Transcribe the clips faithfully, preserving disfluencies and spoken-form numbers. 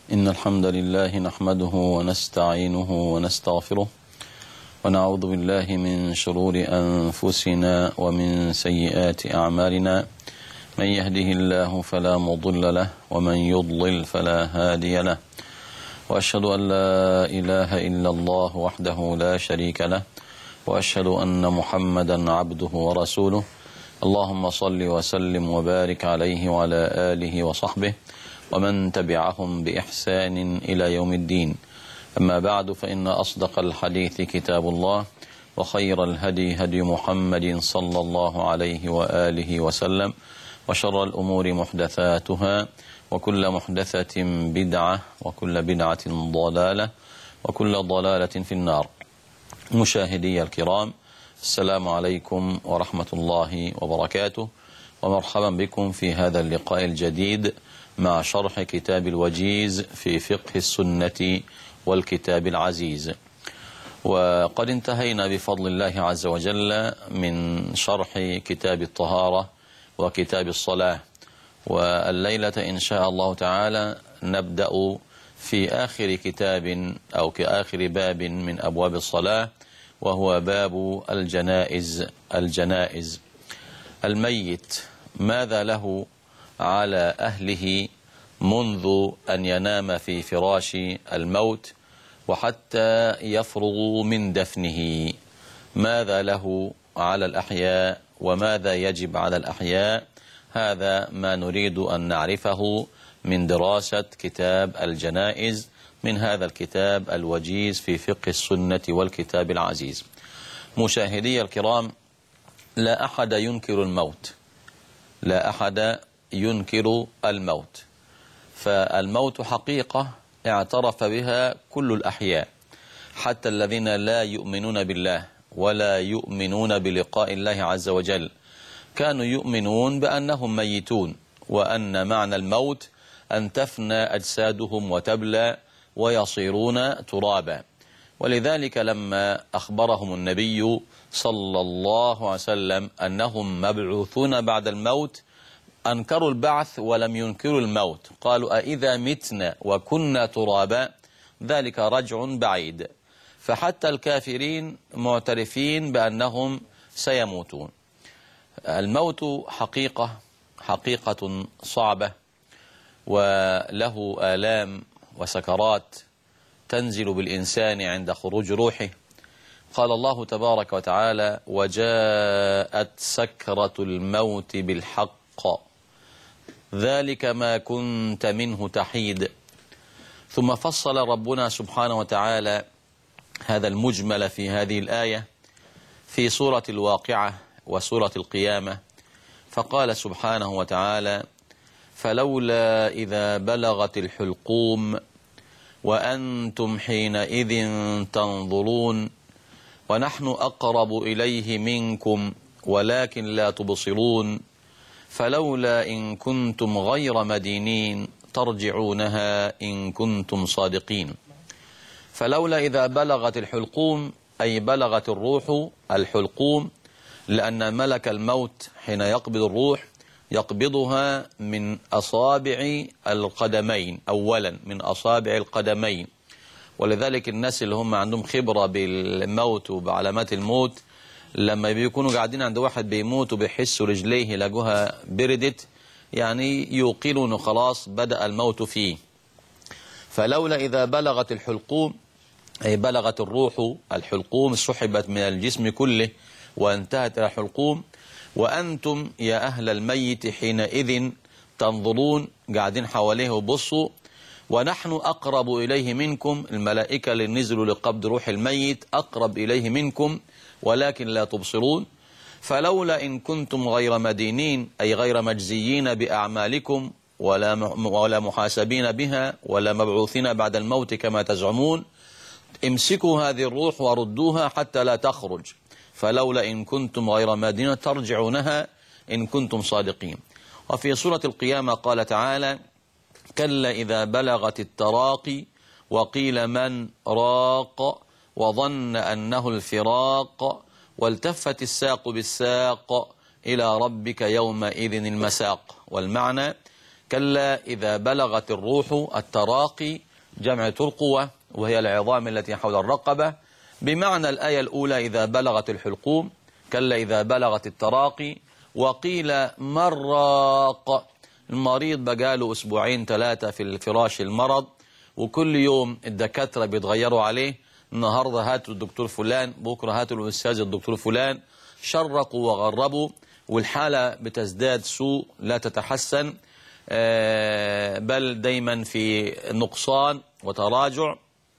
إن الحمد لله نحمده ونستعينه ونستغفره ونعوذ بالله من شرور أنفسنا ومن سيئات أعمالنا. من يهده الله فلا مضل له ومن يضلل فلا هادي له، وأشهد أن لا إله إلا الله وحده لا شريك له، وأشهد أن محمدا عبده ورسوله. اللهم صل وسلم وبارك عليه وعلى آله وصحبه ومن تبعهم بإحسان إلى يوم الدين. أما بعد، فإن أصدق الحديث كتاب الله، وخير الهدي هدي محمد صلى الله عليه وآله وسلم، وشر الأمور محدثاتها، وكل محدثة بدعة، وكل بدعة ضلالة، وكل ضلالة في النار. مشاهدي الكرام، السلام عليكم ورحمة الله وبركاته، ومرحبا بكم في هذا اللقاء الجديد مع شرح كتاب الوجيز في فقه السنة والكتاب العزيز. وقد انتهينا بفضل الله عز وجل من شرح كتاب الطهارة وكتاب الصلاة، والليلة إن شاء الله تعالى نبدأ في آخر كتاب أو كآخر باب من أبواب الصلاة، وهو باب الجنائز. الجنائز الميت ماذا له على أهله منذ أن ينام في فراش الموت وحتى يفرغ من دفنه؟ ماذا له على الأحياء وماذا يجب على الأحياء؟ هذا ما نريد أن نعرفه من دراسة كتاب الجنائز من هذا الكتاب الوجيز في فقه السنة والكتاب العزيز. مشاهدي الكرام، لا أحد ينكر الموت، لا أحد ينكر الموت، فالموت حقيقة اعترف بها كل الأحياء، حتى الذين لا يؤمنون بالله ولا يؤمنون بلقاء الله عز وجل كانوا يؤمنون بأنهم ميتون، وأن معنى الموت أن تفنى أجسادهم وتبلى ويصيرون ترابا. ولذلك لما أخبرهم النبي صلى الله عليه وسلم أنهم مبعوثون بعد الموت أنكروا البعث ولم ينكروا الموت، قالوا أإذا متنا وكنا ترابا ذلك رجع بعيد. فحتى الكافرين معترفين بأنهم سيموتون. الموت حقيقة حقيقة صعبة، وله آلام وسكرات تنزل بالإنسان عند خروج روحه. قال الله تبارك وتعالى: وجاءت سكرة الموت بالحق ذلك ما كنت منه تحيد. ثم فصل ربنا سبحانه وتعالى هذا المجمل في هذه الآية في سورة الواقعة وسورة القيامة، فقال سبحانه وتعالى: فلولا إذا بلغت الحلقوم وأنتم حينئذ تنظرون ونحن أقرب إليه منكم ولكن لا تبصرون فلولا إن كنتم غير مدينين ترجعونها إن كنتم صادقين. فلولا إذا بلغت الحلقوم أي بلغت الروح الحلقوم، لأن ملك الموت حين يقبض الروح يقبضها من أصابع القدمين، أولا من أصابع القدمين. ولذلك الناس اللي هم عندهم خبرة بالموت وبعلامات الموت لما بيكونوا قاعدين عند واحد بيموت وبيحسوا رجليه لقوها بردت، يعني يوقنوا خلاص بدأ الموت فيه. فلولا إذا بلغت الحلقوم أي بلغت الروح الحلقوم، سحبت من الجسم كله وانتهت الحلقوم، وأنتم يا أهل الميت حينئذ تنظرون، قاعدين حواليه وبصوا، ونحن أقرب إليه منكم، الملائكة اللي نزلوا لقبض روح الميت أقرب إليه منكم ولكن لا تبصرون. فلولا إن كنتم غير مدينين أي غير مجزيين بأعمالكم ولا ولا محاسبين بها ولا مبعوثين بعد الموت كما تزعمون، امسكوا هذه الروح وردوها حتى لا تخرج. فلولا إن كنتم غير مدينين ترجعونها إن كنتم صادقين. وفي سورة القيامة قال تعالى: كلا إذا بلغت التراقي وقيل من راق وظن أنه الفراق والتفت الساق بالساق إلى ربك يومئذ المساق. والمعنى كلا إذا بلغت الروح التراقي، جمع ترقوة وهي العظام التي حول الرقبة، بمعنى الآية الأولى إذا بلغت الحلقوم، كلا إذا بلغت التراقي. وقيل مراق، المريض بقاله أسبوعين ثلاثة في الفراش المرض، وكل يوم الدكاترة بيتغيروا عليه، النهاردة هاتوا الدكتور فلان، بكرة هاتوا الأستاذ الدكتور فلان، شرقوا وغربوا، والحالة بتزداد سوء لا تتحسن، بل دايما في نقصان وتراجع.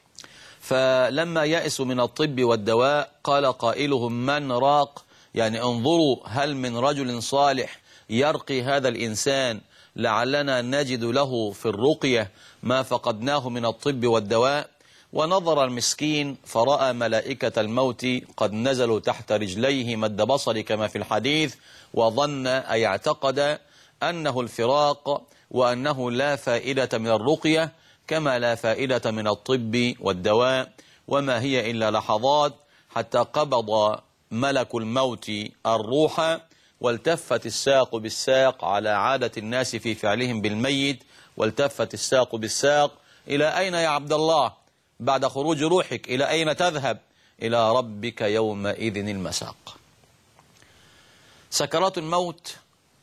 فلما يأسوا من الطب والدواء قال قائلهم من راق، يعني انظروا هل من رجل صالح يرقي هذا الإنسان لعلنا نجد له في الرقية ما فقدناه من الطب والدواء. ونظر المسكين فرأى ملائكة الموت قد نزلوا تحت رجليه مد بصر كما في الحديث، وظن أي اعتقد أنه الفراق، وأنه لا فائدة من الرقية كما لا فائدة من الطب والدواء، وما هي إلا لحظات حتى قبض ملك الموت الروح، والتفت الساق بالساق على عادة الناس في فعلهم بالميت، والتفت الساق بالساق إلى أين يا عبد الله بعد خروج روحك؟ إلى أين تذهب؟ إلى ربك يومئذ المساق. سكرات الموت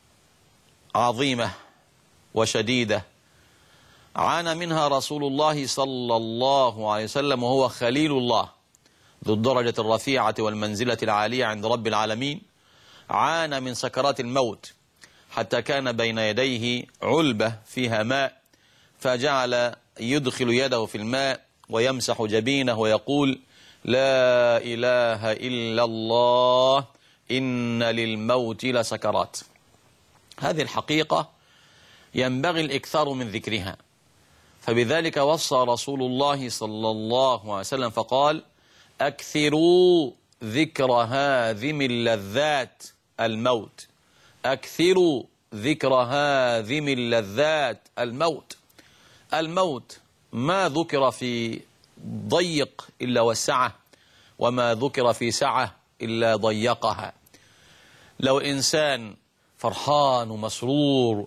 عظيمة وشديدة، عانى منها رسول الله صلى الله عليه وسلم وهو خليل الله ذو الدرجة الرفيعة والمنزلة العالية عند رب العالمين. عانى من سكرات الموت حتى كان بين يديه علبة فيها ماء، فجعل يدخل يده في الماء ويمسح جبينه ويقول لا إله إلا الله إن للموت لسكرات. هذه الحقيقة ينبغي الإكثار من ذكرها، فبذلك وصى رسول الله صلى الله عليه وسلم فقال أكثروا ذكر هاذم اللذات الموت، أكثروا ذكر هاذم اللذات الموت. الموت ما ذكر في ضيق إلا وسعه، وما ذكر في سعة إلا ضيقها. لو إنسان فرحان ومسرور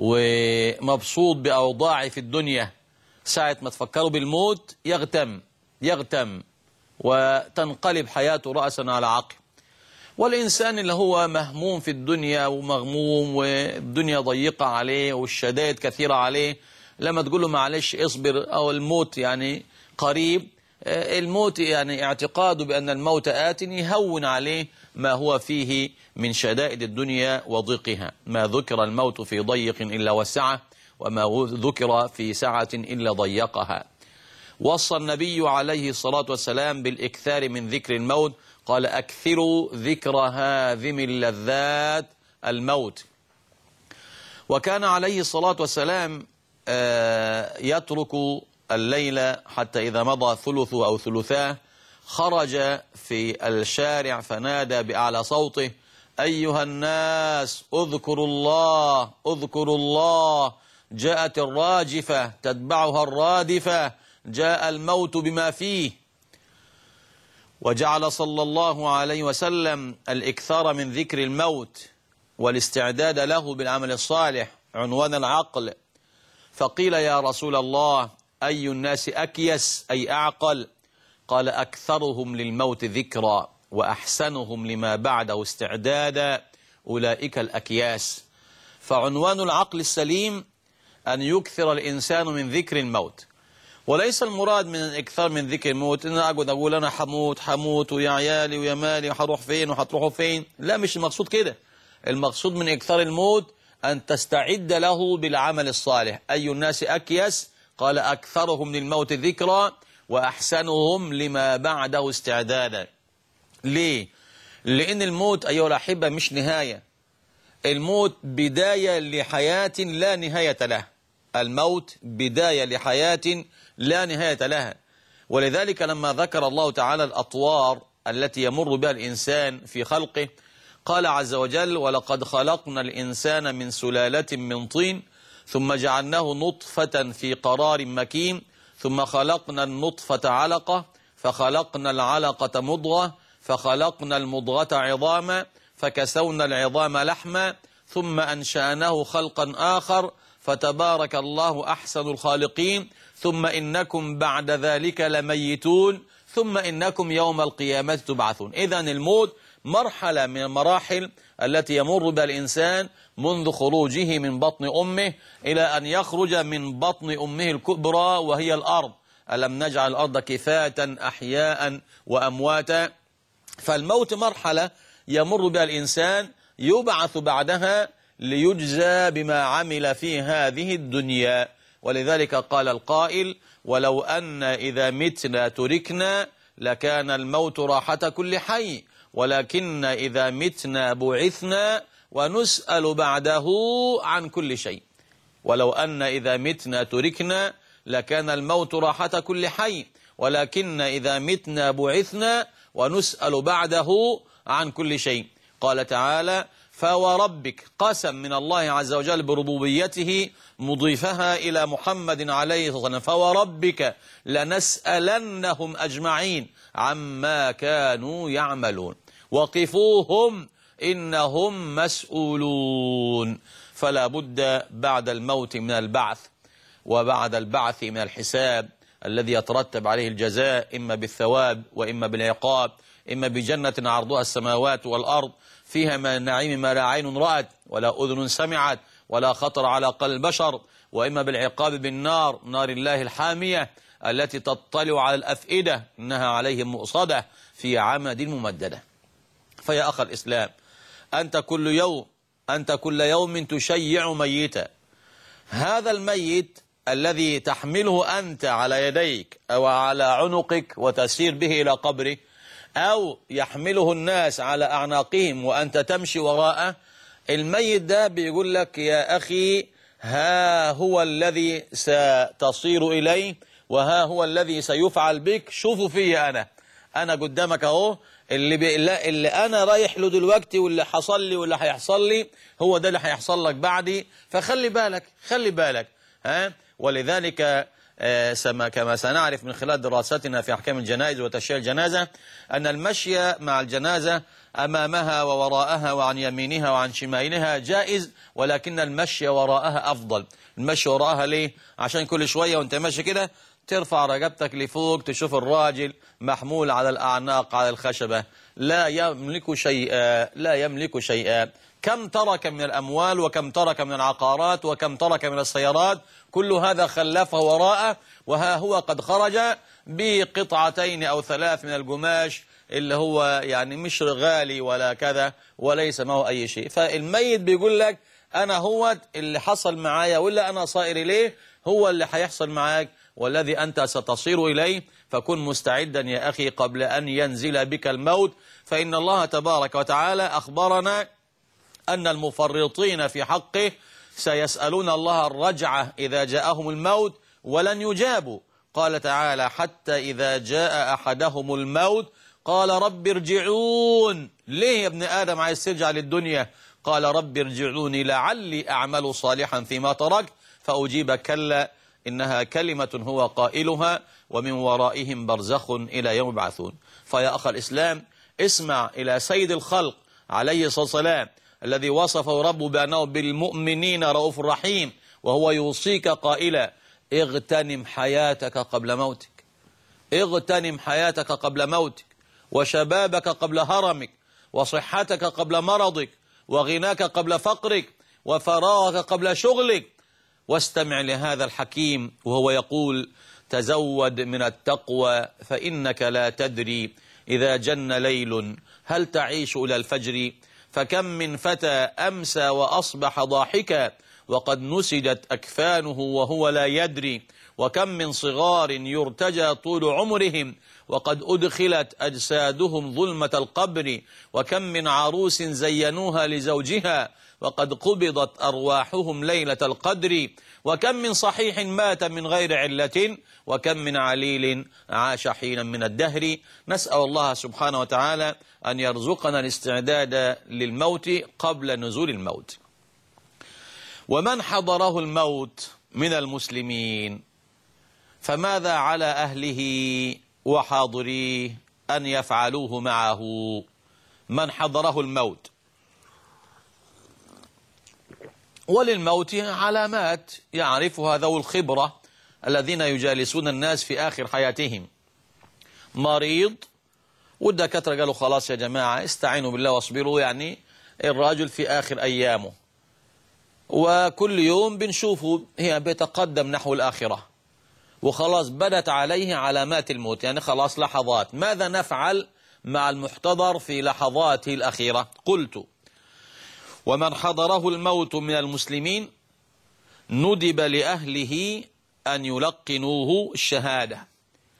ومبسوط بأوضاعه في الدنيا، ساعة ما تفكروا بالموت يغتم يغتم وتنقلب حياته رأسا على عقب. والإنسان اللي هو مهموم في الدنيا ومغموم والدنيا ضيقة عليه والشدائد كثيرة عليه، لما تقول له معلش اصبر أو الموت يعني قريب، الموت يعني اعتقاده بأن الموت آت يهون عليه ما هو فيه من شدائد الدنيا وضيقها. ما ذكر الموت في ضيق إلا وسعه، وما ذكر في سعة إلا ضيقها. وصى النبي عليه الصلاة والسلام بالإكثار من ذكر الموت، قال أكثروا ذكر هاذم اللذات الموت. وكان عليه الصلاة والسلام يترك الليل حتى إذا مضى ثلث أو ثلثاه خرج في الشارع فنادى بأعلى صوته أيها الناس اذكروا الله اذكروا الله، جاءت الراجفة تتبعها الرادفة، جاء الموت بما فيه. وجعل صلى الله عليه وسلم الإكثار من ذكر الموت والاستعداد له بالعمل الصالح عنوان العقل. فقيل يا رسول الله أي الناس أكيس أي أعقل؟ قال أكثرهم للموت ذكرا وأحسنهم لما بعده استعدادا، أولئك الأكياس. فعنوان العقل السليم أن يكثر الإنسان من ذكر الموت، وليس المراد من الإكثار من ذكر الموت إن أقعد أقول أنا حموت حموت ويا عيالي ويا مالي وحروح فين وحتروحوا فين، لا مش المقصود كده. المقصود من إكثار الموت أن تستعد له بالعمل الصالح. أي الناس أكيس؟ قال أكثرهم للموت ذكرا وأحسنهم لما بعده استعدادا. ليه؟ لأن الموت أيها الأحبة مش نهاية، الموت بداية لحياة لا نهاية لها. الموت بداية لحياة لا نهاية لها. ولذلك لما ذكر الله تعالى الأطوار التي يمر بها الإنسان في خلقه قال عز وجل ولقد خلقنا الإنسان من سلالة من طين ثم جعلناه نطفة في قرار مكين ثم خلقنا النطفة علقة فخلقنا العلقة مضغة فخلقنا المضغة عظاما فكسونا العظام لحما ثم أنشأناه خلقا آخر فتبارك الله أحسن الخالقين ثم إنكم بعد ذلك لميتون ثم إنكم يوم القيامة تبعثون. إذن الموت مرحلة من المراحل التي يمر بها الإنسان منذ خروجه من بطن أمه إلى أن يخرج من بطن أمه الكبرى وهي الأرض. ألم نجعل الأرض كفاة أحياء وأمواتا. فالموت مرحلة يمر بها الإنسان يبعث بعدها ليجزى بما عمل في هذه الدنيا. ولذلك قال القائل: ولو أن إذا متنا تركنا لكان الموت راحة كل حي، ولكن إذا متنا بعثنا ونسأل بعده عن كل شيء. ولو أن إذا متنا تركنا لكان الموت راحة كل حي، ولكن إذا متنا بعثنا ونسأل بعده عن كل شيء. قال تعالى: فوربك، قسم من الله عز وجل بربوبيته مضيفها إلى محمد عليه الصلاة والسلام: فوربك لنسألنهم أجمعين عما كانوا يعملون وقفوهم إنهم مسؤولون. فلا بد بعد الموت من البعث، وبعد البعث من الحساب الذي يترتب عليه الجزاء، إما بالثواب وإما بالعقاب، إما بجنة عرضها السماوات والأرض فيها من النعيم ما لا عين رأت ولا أذن سمعت ولا خطر على قلب بشر، وإما بالعقاب بالنار، نار الله الحامية التي تطلع على الأفئدة إنها عليهم مؤصدة في عمد ممددة. فيا أخ الإسلام، أنت كل يوم أنت كل يوم تشيع ميتا. هذا الميت الذي تحمله أنت على يديك أو على عنقك وتسير به إلى قبره، أو يحمله الناس على أعناقهم وأنت تمشي وراءه، الميت ده بيقول لك: يا أخي، ها هو الذي ستصير إليه وها هو الذي سيفعل بك. شوفوا في أنا أنا قدامك أهو، اللي, بي... اللي أنا رايح له دلوقتي واللي حصل لي واللي هيحصل لي هو ده اللي هيحصل لك بعدي. فخلي بالك خلي بالك ها. ولذلك آه كما سنعرف من خلال دراستنا في أحكام الجنائز وتشييع الجنازة أن المشي مع الجنازة أمامها ووراءها وعن يمينها وعن شمالها جائز، ولكن المشي وراءها أفضل. المشي وراءها ليه؟ عشان كل شوية وانت ماشي كده ترفع رقبتك لفوق تشوف الراجل محمول على الأعناق على الخشبة، لا يملك شيئا لا يملك شيئا. كم ترك من الأموال وكم ترك من العقارات وكم ترك من السيارات، كل هذا خلفه وراءه، وها هو قد خرج بقطعتين أو ثلاث من القماش اللي هو يعني مش غالي ولا كذا وليس معه أي شيء. فالميت بيقول لك: أنا هو اللي حصل معايا ولا أنا صائر إليه هو اللي هيحصل معاك، والذي أنت ستصير إليه. فكن مستعدا يا أخي قبل أن ينزل بك الموت، فإن الله تبارك وتعالى أخبرنا أن المفرطين في حقه سيسألون الله الرجعة إذا جاءهم الموت ولن يجابوا. قال تعالى: حتى إذا جاء أحدهم الموت قال رب ارجعون. ليه يا ابن آدم عايز ترجع للدنيا؟ قال رب ارجعوني لعلي أعمل صالحا فيما تركت، فأجيب: كلا إنها كلمة هو قائلها ومن ورائهم برزخ إلى يوم يبعثون. فيا أخ الإسلام، اسمع إلى سيد الخلق عليه الصلاة والسلام الذي وصفه ربه بأنه بالمؤمنين رؤوف رحيم، وهو يوصيك قائلا: اغتنم حياتك قبل موتك، اغتنم حياتك قبل موتك، وشبابك قبل هرمك، وصحتك قبل مرضك، وغناك قبل فقرك، وفراغك قبل شغلك. واستمع لهذا الحكيم وهو يقول: تزود من التقوى فإنك لا تدري إذا جن ليل هل تعيش إلى الفجر، فكم من فتى أمسى وأصبح ضاحكا وقد نسجت أكفانه وهو لا يدري، وكم من صغار يرتجى طول عمرهم وقد أدخلت أجسادهم ظلمة القبر، وكم من عروس زينوها لزوجها وقد قبضت أرواحهم ليلة القدر، وكم من صحيح مات من غير علة، وكم من عليل عاش حينا من الدهر. نسأل الله سبحانه وتعالى أن يرزقنا الاستعداد للموت قبل نزول الموت. ومن حضره الموت من المسلمين فماذا على أهله وحاضريه أن يفعلوه معه؟ من حضره الموت وللموت علامات يعرفها ذو الخبرة الذين يجالسون الناس في آخر حياتهم. مريض والدكاترة قالوا خلاص يا جماعة استعينوا بالله واصبروا، يعني الراجل في آخر أيامه، وكل يوم بنشوفه هي بيتقدم نحو الآخرة وخلاص بدت عليه علامات الموت، يعني خلاص لحظات. ماذا نفعل مع المحتضر في لحظاته الأخيرة؟ قلت: ومن حضره الموت من المسلمين ندب لأهله أن يلقنوه الشهادة.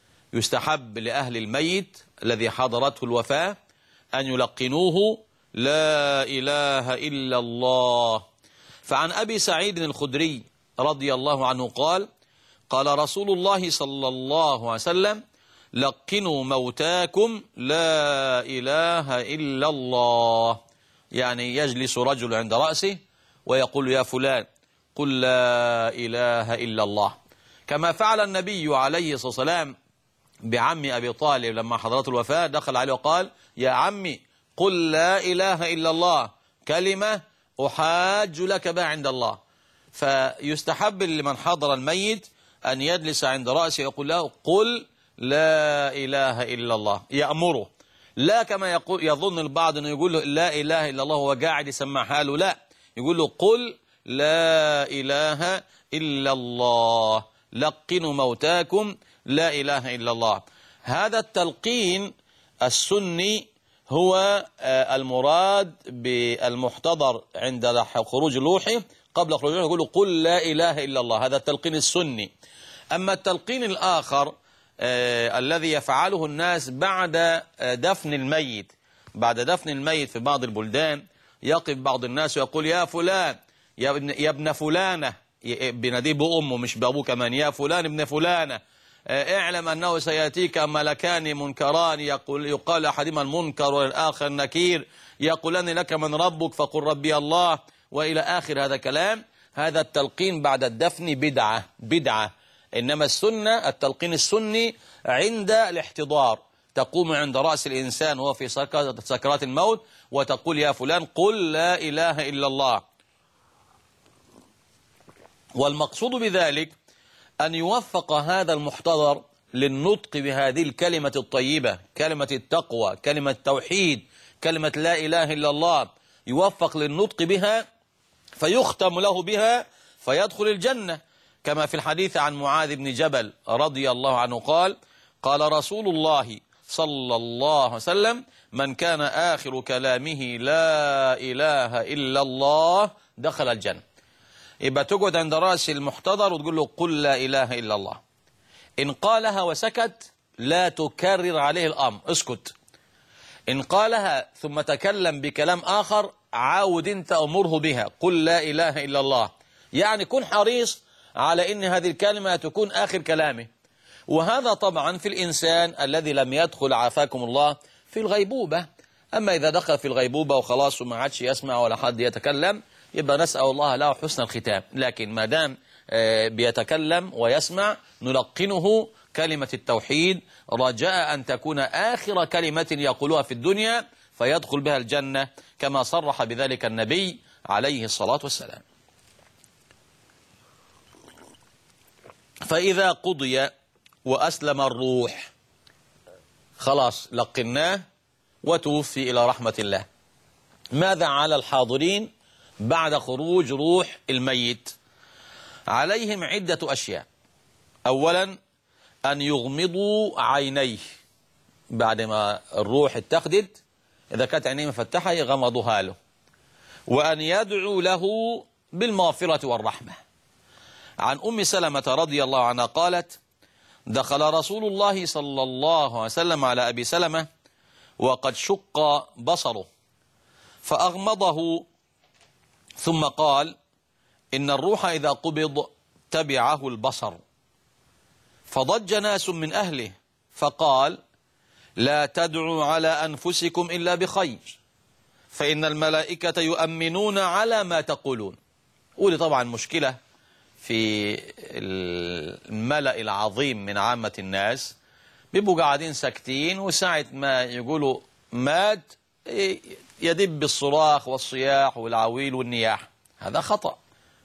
يستحب لأهل الميت الذي حضرته الوفاة أن يلقنوه لا إله إلا الله. فعن أبي سعيد الخدري رضي الله عنه قال: قال رسول الله صلى الله عليه وسلم: لقنوا موتاكم لا إله إلا الله. يعني يجلس رجل عند رأسه ويقول: يا فلان قل لا إله إلا الله، كما فعل النبي عليه الصلاة والسلام بعم أبي طالب لما حضرته الوفاة، دخل عليه وقال: يا عمي قل لا إله إلا الله، كلمة أحاج لك بها عند الله. فيستحب لمن حضر الميت أن يجلس عند رأسه ويقول له: قل لا إله إلا الله، يأمره، لا كما يقول يظن البعض أنه يقول له لا إله إلا الله وهو قاعد يسمعها له، لا، يقول له: قل لا إله إلا الله، لقنوا موتاكم لا إله إلا الله. هذا التلقين السني هو المراد بالمحتضر عند خروج روحه، قبل خروج روحه يقول له: قل لا إله إلا الله، هذا التلقين السني. أما التلقين الآخر آه الذي يفعله الناس بعد دفن الميت، بعد دفن الميت في بعض البلدان يقف بعض الناس ويقول: يا فلان يا ابن, يا ابن فلانة، بناديه بأمه مش بأبوه كمان، يا فلان ابن فلانة، آه اعلم أنه سيأتيك ملكان منكران، يقول يقال أحدهما المنكر والآخر النكير، يقولان لك من ربك فقل ربي الله، وإلى آخر هذا كلام. هذا التلقين بعد الدفن بدعة بدعة إنما السنة التلقين السني عند الاحتضار، تقوم عند رأس الإنسان وهو في سكرات الموت وتقول: يا فلان قل لا إله إلا الله. والمقصود بذلك أن يوفق هذا المحتضر للنطق بهذه الكلمة الطيبة، كلمة التقوى، كلمة التوحيد، كلمة لا إله إلا الله، يوفق للنطق بها فيختم له بها فيدخل الجنة، كما في الحديث عن معاذ بن جبل رضي الله عنه قال: قال رسول الله صلى الله عليه وسلم: من كان آخر كلامه لا إله إلا الله دخل الجنة. يبقى تقعد عند رأس المحتضر وتقول له: قل لا إله إلا الله. إن قالها وسكت لا تكرر عليه الأمر، اسكت. إن قالها ثم تكلم بكلام آخر عاود أنت أمره بها، قل لا إله إلا الله، يعني كن حريص على أن هذه الكلمة تكون آخر كلامه. وهذا طبعا في الإنسان الذي لم يدخل عافاكم الله في الغيبوبة. أما إذا دخل في الغيبوبة وخلاص وما عادش يسمع ولا حد يتكلم، يبقى نسأل الله له حسن الختام. لكن ما دام بيتكلم ويسمع نلقنه كلمة التوحيد رجاء أن تكون آخر كلمة يقولها في الدنيا فيدخل بها الجنة، كما صرح بذلك النبي عليه الصلاة والسلام. فإذا قضي وأسلم الروح خلاص لقناه وتوفي إلى رحمة الله، ماذا على الحاضرين بعد خروج روح الميت؟ عليهم عدة أشياء. أولا أن يغمضوا عينيه بعد ما الروح اتخذت، إذا كانت عينيه مفتحة يغمضها له، وأن يدعو له بالمغفرة والرحمة. عن أم سلمة رضي الله عنها قالت: دخل رسول الله صلى الله عليه وسلم على أبي سلمة وقد شق بصره فأغمضه، ثم قال: إن الروح إذا قبض تبعه البصر. فضج ناس من أهله فقال: لا تدعوا على أنفسكم إلا بخير، فإن الملائكة يؤمنون على ما تقولون. ودي طبعا مشكلة في الملأ العظيم من عامة الناس، بيبقوا قاعدين ساكتين وساعة ما يقولوا مات يدب الصراخ والصياح والعويل والنياح. هذا خطأ،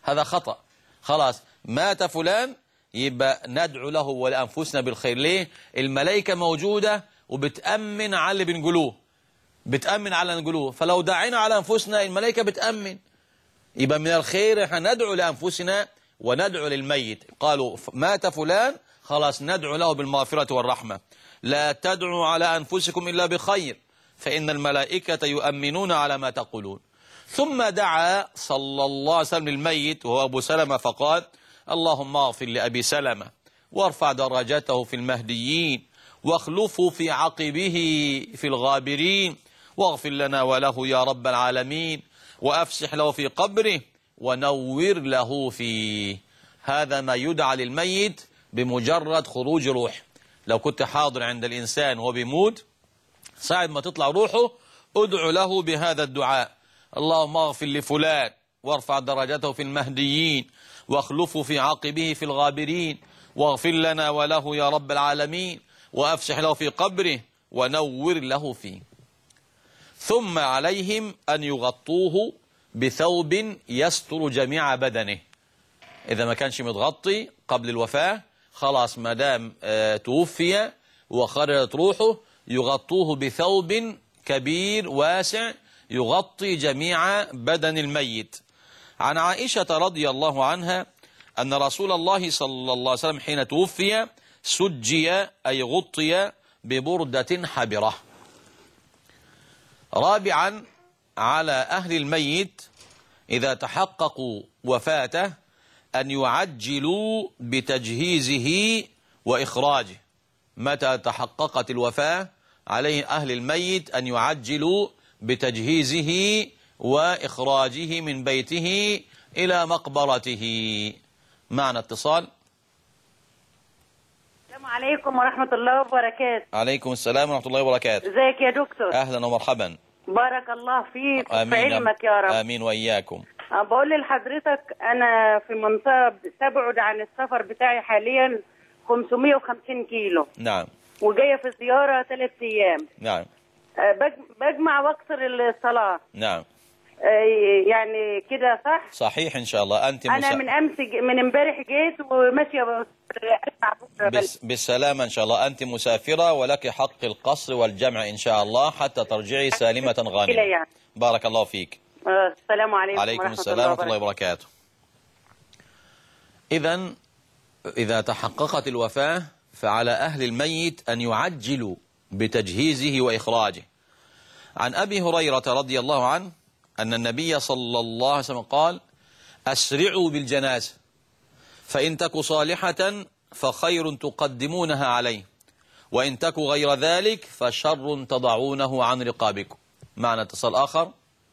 هذا خطأ. خلاص مات فلان يبقى ندعو له ولأنفسنا بالخير. ليه؟ الملائكة موجودة وبتأمن على اللي بنقولوه، بتأمن على نقولوه، فلو دعينا على أنفسنا الملائكة بتأمن، يبقى من الخير احنا ندعو لأنفسنا وندعو للميت. قالوا مات فلان خلاص ندعو له بالمغفرة والرحمة. لا تدعوا على أنفسكم إلا بخير فإن الملائكة يؤمنون على ما تقولون. ثم دعا صلى الله عليه وسلم للميت وهو أبو سلمة فقال اللهم اغفر لأبي سلمة وارفع درجته في المهديين واخلفه في عقبه في الغابرين واغفر لنا وله يا رب العالمين وأفسح له في قبره ونور له فيه. هذا ما يدعى للميت بمجرد خروج روح. لو كنت حاضر عند الإنسان وهو بيموت ساعد ما تطلع روحه ادعو له بهذا الدعاء اللهم اغفر لفلان وارفع درجته في المهديين واخلفه في عقبه في الغابرين واغفر لنا وله يا رب العالمين وأفسح له في قبره ونور له فيه. ثم عليهم أن يغطوه بثوب يستر جميع بدنه. إذا ما كانش متغطي قبل الوفاة خلاص ما دام آه توفي وخرجت روحه يغطوه بثوب كبير واسع يغطي جميع بدن الميت. عن عائشة رضي الله عنها أن رسول الله صلى الله عليه وسلم حين توفي سجي أي غطي ببردة حبرة. رابعا على أهل الميت إذا تحققوا وفاته أن يعجلوا بتجهيزه وإخراجه. متى تحققت الوفاة عليه أهل الميت أن يعجلوا بتجهيزه وإخراجه من بيته إلى مقبرته. معنا اتصال. السلام عليكم ورحمة الله وبركاته. عليكم السلام ورحمة الله وبركاته. ازيك يا دكتور؟ أهلا ومرحبا. بارك الله فيك وفي علمك يا رب. آمين وإياكم. بقول لحضرتك أنا في منطقة تبعد عن السفر بتاعي حاليا خمسمائة وخمسين كيلو. نعم. وجاية في زيارة ثلاث أيام. نعم. بجمع واقصر الصلاة. نعم. يعني كده صح؟ صحيح إن شاء الله. أنت مسا... أنا من أمس من امبارح جيت وماشية بس... بالسلامة إن شاء الله. أنت مسافرة ولك حق القصر والجمع إن شاء الله حتى ترجعي سالمة غانمة. يعني. بارك الله فيك. السلام عليكم. عليكم السلام ورحمة الله وبركاته. إذن إذا تحققت الوفاة فعلى أهل الميت أن يعجلوا بتجهيزه وإخراجه. عن أبي هريرة رضي الله عنه أن النبي صلى الله عليه وسلم قال أسرعوا بالجنازة فإن تك صالحة فخير تقدمونها عليه وإن تك غير ذلك فشر تضعونه عن رقابكم. معنا اتصال آخر.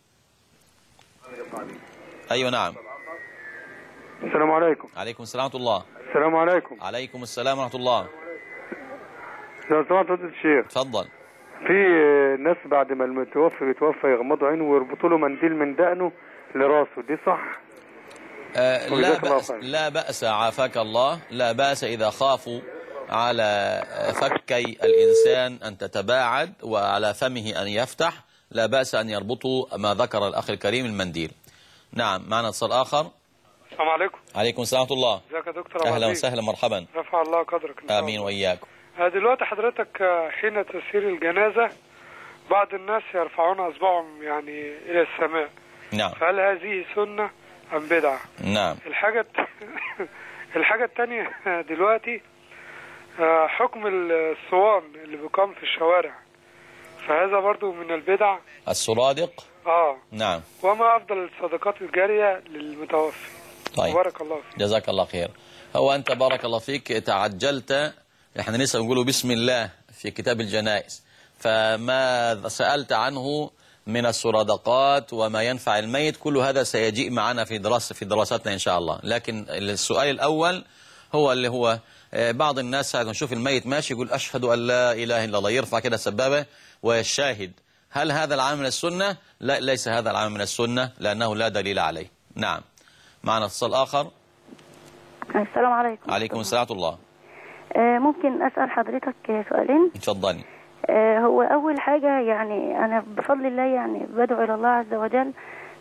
أيوة نعم. السلام عليكم. عليكم السلام ورحمة الله. السلام عليكم. عليكم السلام ورحمة الله. لو سمحت فضيلة الشيخ. تفضل. في ناس بعد ما المتوفى بيتوفى يغمضوا عينه ويربطوا له منديل من دقنه لراسه، دي صح؟ آه لا بأس لا بأس عافاك الله، لا بأس إذا خافوا على فكي الإنسان أن تتباعد وعلى فمه أن يفتح، لا بأس أن يربطوا ما ذكر الأخ الكريم المنديل. نعم. معنا اتصال آخر. السلام عليكم. عليكم السلام ورحمة الله. ازيك يا دكتور؟ أهلا وسهلا مرحبا. رفع الله قدرك. آمين وإياكم. دلوقتي حضرتك حين تسير الجنازة بعض الناس يرفعون أصبعهم يعني إلى السماء. نعم. فهل هذه سنة أم بدعة؟ نعم. الحاجة الحاجة الثانية دلوقتي حكم الصوان اللي بيقام في الشوارع، فهذا برضو من البدع. السرادق. اه نعم. وما أفضل الصدقات الجارية للمتوفي؟ طيب. بارك الله فيك. جزاك الله خير. هو أنت بارك الله فيك تعجلت، احنا لسه بنقوله بسم الله في كتاب الجنائز، فما سألت عنه من السرادقات وما ينفع الميت كل هذا سيجيء معنا في دراسة في دراستنا إن شاء الله. لكن السؤال الأول هو اللي هو بعض الناس ساعة نشوف الميت ماشي يقول أشهد أن لا إله إلا الله، يرفع كده سبابة ويشاهد. هل هذا العمل من السنة؟ لا، ليس هذا العمل من السنة لأنه لا دليل عليه. نعم. معنا اتصال آخر. السلام عليكم. عليكم السلام ورحمة الله. ممكن أسأل حضرتك سؤالين؟ اتفضلي. هو أول حاجة يعني أنا بفضل الله يعني بدعو إلى الله عز وجل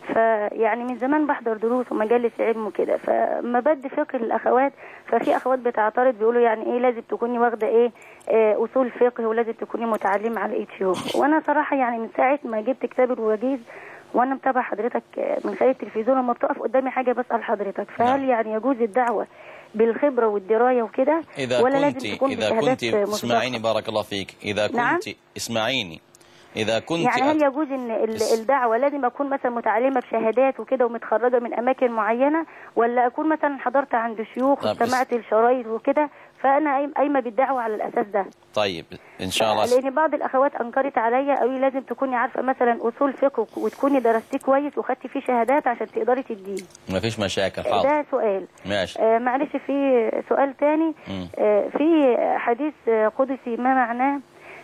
فيعني من زمان بحضر دروس ومجالس علم وكده، فما بدي فقه للاخوات، ففي اخوات بتعترض بيقولوا يعني ايه لازم تكوني واخده ايه آه اصول فقه ولازم تكوني متعلمه على الايد شيوخ. وانا صراحه يعني من ساعه ما جبت كتاب الوجيز وانا متابعه حضرتك من خلال التلفزيون، لما بتقف قدامي حاجه بسال حضرتك، فهل نعم. يعني يجوز الدعوه بالخبره والدرايه وكده إذا ولا كنت لازم تكون إذا كنت اسمعيني بارك الله فيك، إذا كنت نعم؟ اسمعيني إذا كنت يعني هل أت... يجوز ان الدعوه لازم اكون مثلا متعلمه بشهادات وكده ومتخرجه من اماكن معينه، ولا اكون مثلا حضرت عند شيوخ واستمعت الشرايط وكده فانا قايمه بالدعوه على الاساس ده؟ طيب ان شاء الله. لان بعض الاخوات انكرت عليا قوي لازم تكوني عارفه مثلا اصول فقه وتكوني درستيه كويس وخدتي فيه شهادات عشان تقدري تديه. ما فيش مشاكل. حاضر. ده سؤال. ماشي. آه معلش في سؤال تاني. آه في حديث قدسي ما معناه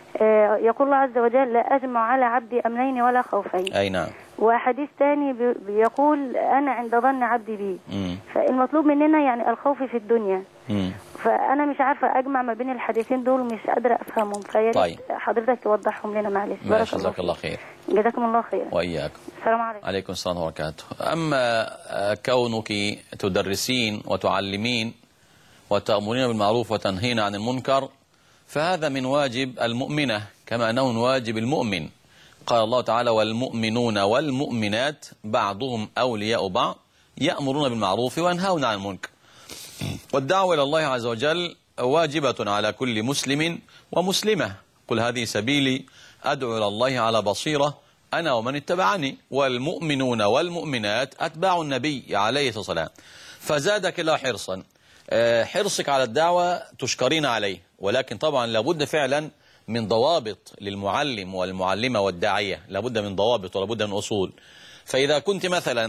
آه يقول الله عز وجل لا أجمع على عبدي أمنين ولا خوفين. أي نعم. وحديث تاني بيقول أنا عند ظن عبدي بي. مم. فالمطلوب مننا يعني الخوف في الدنيا. مم. فأنا مش عارفة أجمع ما بين الحديثين دول ومش قادرة أفهمهم، فيا طيب. حضرتك توضحهم لنا معلش. ماشي جزاك الله خير. جزاكم الله خير. وإياكم. السلام عليكم. عليكم السلام وبركاته. أما كونك تدرسين وتعلمين وتأمرين بالمعروف وتنهين عن المنكر فهذا من واجب المؤمنة كما أنه من واجب المؤمن. قال الله تعالى والمؤمنون والمؤمنات بعضهم أولياء بعض يأمرون بالمعروف وينهون عن المنكر. والدعوة إلى الله عز وجل واجبة على كل مسلم ومسلمة. قل هذه سبيلي أدعو إلى الله على بصيرة أنا ومن اتبعني والمؤمنون والمؤمنات أتباع النبي عليه الصلاة والسلام. فزادك الله حرصا. حرصك على الدعوة تشكرين عليه، ولكن طبعا لابد فعلا من ضوابط للمعلم والمعلمة والداعية، لابد من ضوابط ولابد من أصول. فإذا كنت مثلا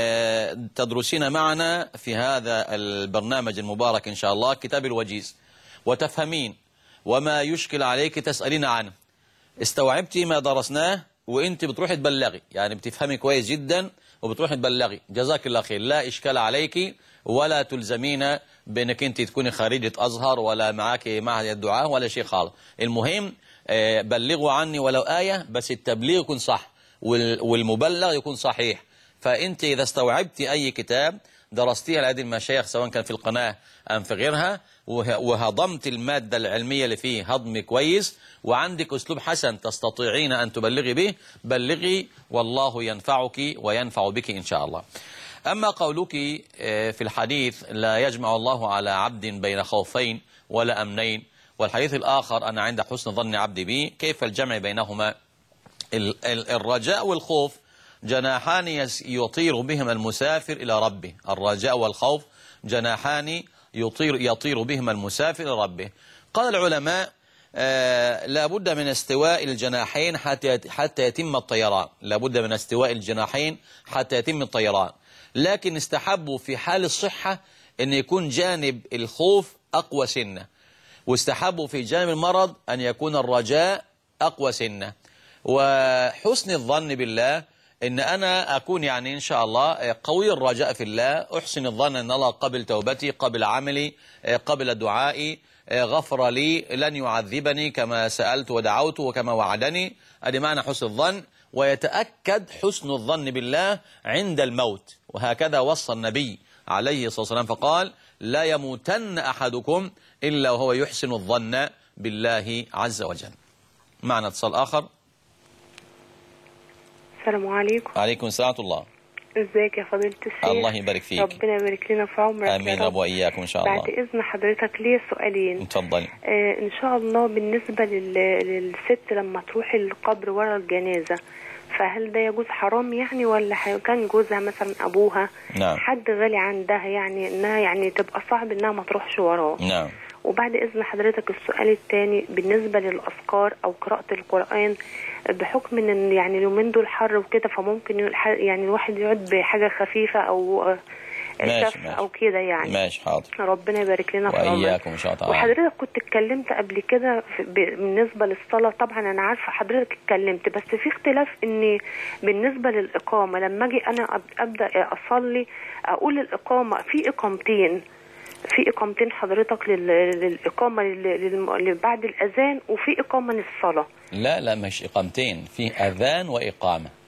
تدرسين معنا في هذا البرنامج المبارك إن شاء الله كتاب الوجيز وتفهمين وما يشكل عليك تسألين عنه، استوعبتي ما درسناه وانت بتروحي تبلغي، يعني بتفهمي كويس جدا وبتروحي تبلغي، جزاك الله خير، لا إشكال عليك ولا تلزمين بأنك انت تكوني خارجة أزهر ولا معاك معهد الدعاء ولا شيء خالص. المهم بلغوا عني ولو آية، بس التبليغ يكون صح والمبلغ يكون صحيح. فأنت إذا استوعبت أي كتاب درستيها لهذه المشايخ سواء كان في القناة أم في غيرها وهضمت المادة العلمية اللي فيه هضم كويس وعندك أسلوب حسن تستطيعين أن تبلغي به، بلغي والله ينفعك وينفع بك إن شاء الله. أما قولك في الحديث لا يجمع الله على عبد بين خوفين ولا أمنين، والحديث الآخر أنا عند حسن ظن عبدي بي، كيف الجمع بينهما؟ الرجاء والخوف جناحان يطير بهما المسافر إلى ربه. الرجاء والخوف جناحان يطير, يطير بهما المسافر إلى ربه. قال العلماء آه لا بد من استواء الجناحين حتى حتى يتم الطيران، لا بد من استواء الجناحين حتى يتم الطيران، لكن استحبوا في حال الصحة أن يكون جانب الخوف أقوى سنة، واستحبوا في جانب المرض أن يكون الرجاء أقوى سنة. وحسن الظن بالله إن أنا أكون يعني إن شاء الله قوي الرجاء في الله، أحسن الظن أن الله قبل توبتي قبل عملي قبل دعائي غفر لي لن يعذبني كما سألت ودعوت وكما وعدني. هذا معنى حسن الظن. ويتأكد حسن الظن بالله عند الموت، وهكذا وصى النبي عليه الصلاة والسلام فقال لا يموتن أحدكم إلا وهو يحسن الظن بالله عز وجل. معنا اتصال آخر. السلام عليكم. عليكم السلام ورحمة الله. ازيك يا فضيلة الشيخ؟ الله يبارك فيك. ربنا يبارك لنا في عمرك. امين رب واياكم ان شاء الله. بعد اذن حضرتك ليه سؤالين. اتفضلي. آه ان شاء الله بالنسبه لل... للست لما تروح القبر ورا الجنازه، فهل ده يجوز حرام يعني ولا كان جوزها مثلا ابوها نعم حد غالي عندها يعني انها يعني تبقى صعب انها ما تروحش وراه؟ نعم. وبعد إذن حضرتك السؤال الثاني بالنسبة للأذكار أو قراءة القرآن، بحكم إن يعني اليومين دول حر وكده فممكن يعني الواحد يقعد بحاجة خفيفة أو ماشي ماشي أو كده يعني. ماشي حاضر. ربنا يبارك لنا في عمرك. وإياكم إن شاء الله. وحضرتك كنت اتكلمت قبل كده بالنسبة للصلاة، طبعا أنا عارفة حضرتك اتكلمت، بس في اختلاف إن بالنسبة للإقامة لما أجي أنا أبدأ أصلي أقول الإقامة في إقامتين، في إقامتين حضرتك للإقامة اللي بعد الأذان وفي إقامة للصلاة. لا لا مش إقامتين، في أذان وإقامة.